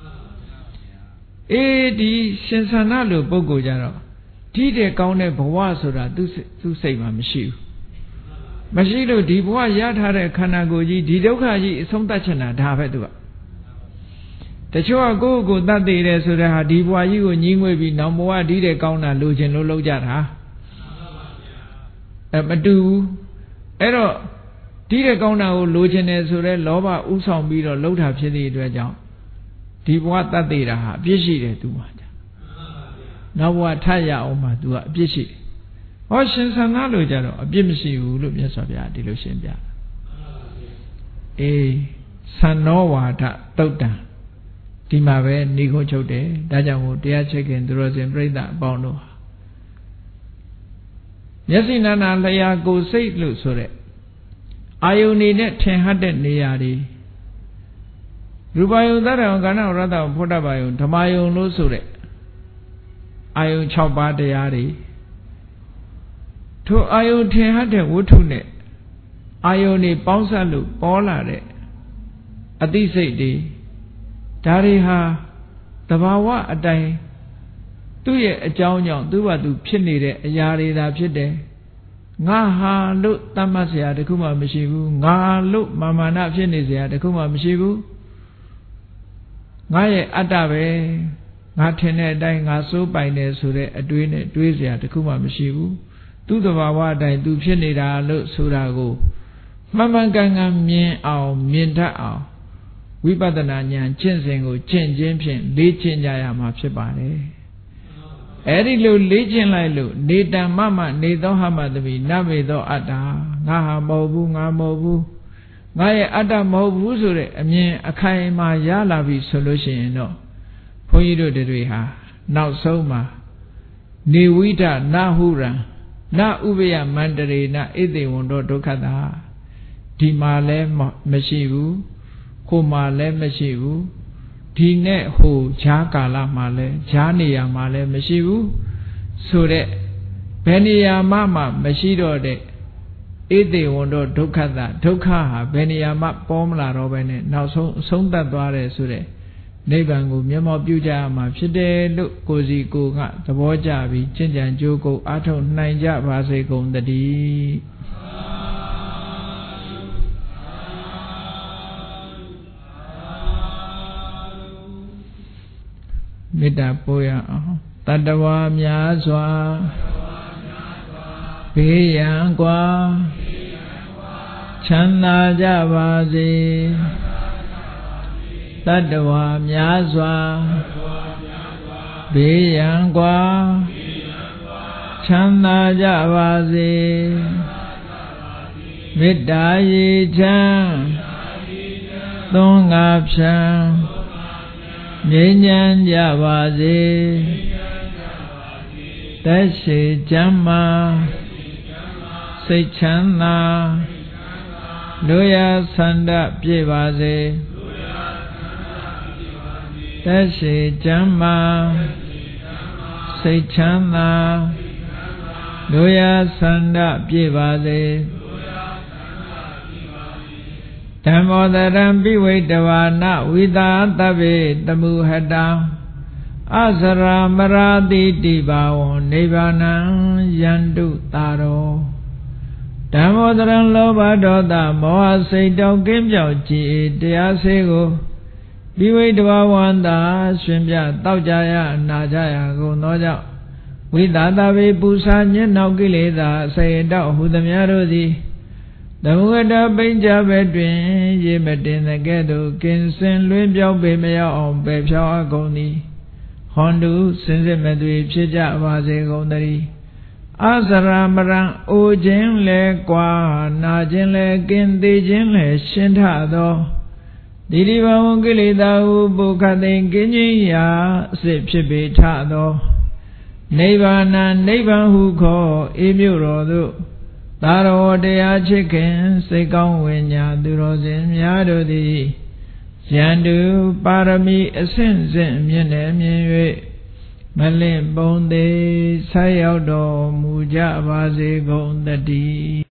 အေးဒီရှင်ဆန္ဒလိုပုဂ္ဂိုလ်ကြတော့ဒီတဲ့ကောင်းတဲ့ဘဝဆိုတာသူ့စိတ်မှာမရှိဘူးမရှိလို့ဒီဘဝရထားတဲ့ခန္ဓာကိုယ်ကြီးဒီဒုက္ခကြီးအဆုံးသတ်ချင်တာဒါပဲသူကတချို့ကကိုယ့်ကိုယ်တတ်သိတယ်ဆိုတဲ့ဟာဒီဘဝကြီးကိုညှိငွေ့ပြီးနောက်ဘဝဒီတဲ့ကောင်းတာလိုချင်လို့လုပ်ကြတာမတူဘူးအဲ့တော့ဒီတဲ့ကောင်းတာကိုလိုချင်တယ်ဆိုတဲ့လောဘဥဆောင်ပြီးတော့လှုပ်တာဖြစ်သည့်အတွက်ကြောင့်ဒီဘဝတတ်သိတာဟာအပြစ်ရှိတယ်သူမှာနောက်ဘဝထပ်ရအောင်မှသူကအပြစ်ရှိတယ်ဟောရှင်ဆန္ဒလို့ကြတော့အပြစ်မရှိဘူးလို့မြတ်စွာဘုရားဒီလိုရှင်းပြအေးသံနောဝါဒတုတ်တံဒီမှာပဲဏိခုံးချုပ်တယ်ဒါကြောင့်မို့တရားချက်ခင်သူတော်စင်ပြိဿအပေါင်းတို့မျက်စိနာနာလျာကိုယ်စိတ်လို့ဆိုတဲ့အာယုန်နေနဲ့ထင်ဟတ်တဲ့နေရာတွေရူပယုံသတ္တဝံကာဏဝရတ္တဝံဖုဒ္ဓဘာယုံဓမ္မယုံလို့ဆိုတဲ့အာယုန်6ပါးတရားတွေထိုအာယုန်ထင်ဟတ်တဲ့ဝတ္ထုနဲ့အာယုန်တွေပေါင်းစပ်လို့ပေါ်လာတဲ့အသိစိတ်တွေဒါတွေဟာတဘာဝအတိုင်းသူ့ရဲ့အကြောင်းကြောင့်သူ့ဘာသူဖြစ်နေတဲ့အရာတွေသာဖြစ်တယ်ငါဟာလို့တတ်မှတ်เสียတခုမှမရှိဘူးငါလို့မာနဖြစ်နေเสียတခုမှမရှိဘူးငါရဲ့အတ္တပဲငါထင်တဲ့အတိုင်းငါစိုးပိုင်တယ်ဆိုတဲ့အတွေးနဲ့တွေးเสียတခုမှမရှိဘူးသူ့တဘာဝအတိုင်းသူဖြစ်နေတာလို့ဆိုတာကိုမှန်မှန်ကန်ကန်မြင်အောင်မြင်တတ်အောင်ဝိပဿနာဉာဏ်ကျင့်စဉ်ကိုကျင့်ခြင်းဖြင့်လေ့ကျင့်ကြရမှာဖြစ်ပါတယ်အဲ့ဒီလိုလေ့ကျင့်လိုက်လို့နေတံမမနေသောဟမတပိနမေသောအတ္တငါဟာမဟုတ်ဘူးငါမဟုတ်ဘူးငါရဲ့အတ္တမဟုတ်ဘူးဆိုတဲ့အမြင်အခိုင်အမာရလာပြီဆိုလို့ရှိရင်တော့ဘုန်းကြီးတို့တွေဟာနောက်ဆုံးမှာနေဝိဒနဟုရံနဥပယမန္တရေနဣတိဝန္တောဒုက္ခတာဒီမှာလည်းမရှိဘူးကိုမှာလည်းမရှိဘူးဒီနဲ့ဟိုဈာကာလမှာလည်းဈာနေရာမှာလည်းမရှိဘူးဆိုတဲ့ဘယ်နေရာမှမရှိတော့တဲ့ဣတိဝန္တောဒုက္ခတာဒုက္ခဟာဘယ်နေရာမှပေါ်မလာတော့ဘဲနဲ့နောက်ဆုံးအဆုံးသတ်သွားတယ်ဆိုတဲ့နိဗ္ဗာန်ကိုမျက်မှောက်ပြုကြရမှာဖြစ်တယ်လို့ကိုစီကိုကသဘောကျပြီးကျင့်ကြံကြိုးကုပ်အားထုတ်နိုင်ကြပါစေကုန်သတည်းမေတ္တာပို့ရအောင်တတ္တဝါများစွာဘေးရန်ကွာချမ်းသာကြပါစေတတ္တဝါများစွာဘေးရန်ကွာချမ်းသာကြပါစေမေတ္တာရေချမ်းသွန်ငါဖြံငြိမ်းချမ်းကြပါစေသက်ရှိချမ်းသာစိတ်ချမ်းသာလူရဆန္ဒပြည့်ပါစေသက်ရှိချမ်းသာစိတ်ချမ်းသာလူရဆန္ဒပြည့်ပါစေဓမ္မောတရံပိဝိတဝါနဝိသာတဗ္ဗေတမုဟတံအစရာမရာတိတိဘာဝံနိဗ္ဗာနံယန္တုတာရောဓမ္မောတရံလောဘဒေါသမောဟစိတ်တောကင်းပြောက်ကြည်တရားစေကိုပိဝိတဝါဝန္တာရှင်ပြတောက်ကြရနာကြရကုန်သောကြောင့်ဝိသာတဗ္ဗေပူဇာညစ်နောက်ကိလေသာစေတောဟုသမျှတို့သည်သမုဒ္ဒပိဉ္စဘက်တွင်ရေမတင်တဲ့ကဲ့သို့ကင်းစင်လွင်ပြောင်းပေမရောက်အောင်ပယ်ဖြောင်းအကုန်သည်ဟွန်တုစင်စစ်မသွေဖြစ်ကြပါစေကုန်သတည်းအစရာမရံအိုခြင်းလဲကွာနာခြင်းလဲကင်းသေးခြင်းလဲရှင်းထသောတိတိဘဝံကိလေသာဟုပုခသိင်ကင်းခြင်းရာအစစ်ဖြစ်ပေထသောနိဗ္ဗာန်နိဗ္ဗာန်ဟုခေါ်အေးမြို့တော်သို့သာရောတရားချစ်ခင်စိတ်ကောင်းဝိညာသူတော်စင်များတို့သည်ယန္တုပါရမီအစဉ်စဉ်မြင့်နေမြင်၍မလင့်ပုံသေးဆက်ရောက်တော်မူကြပါစေကုန်သတည်း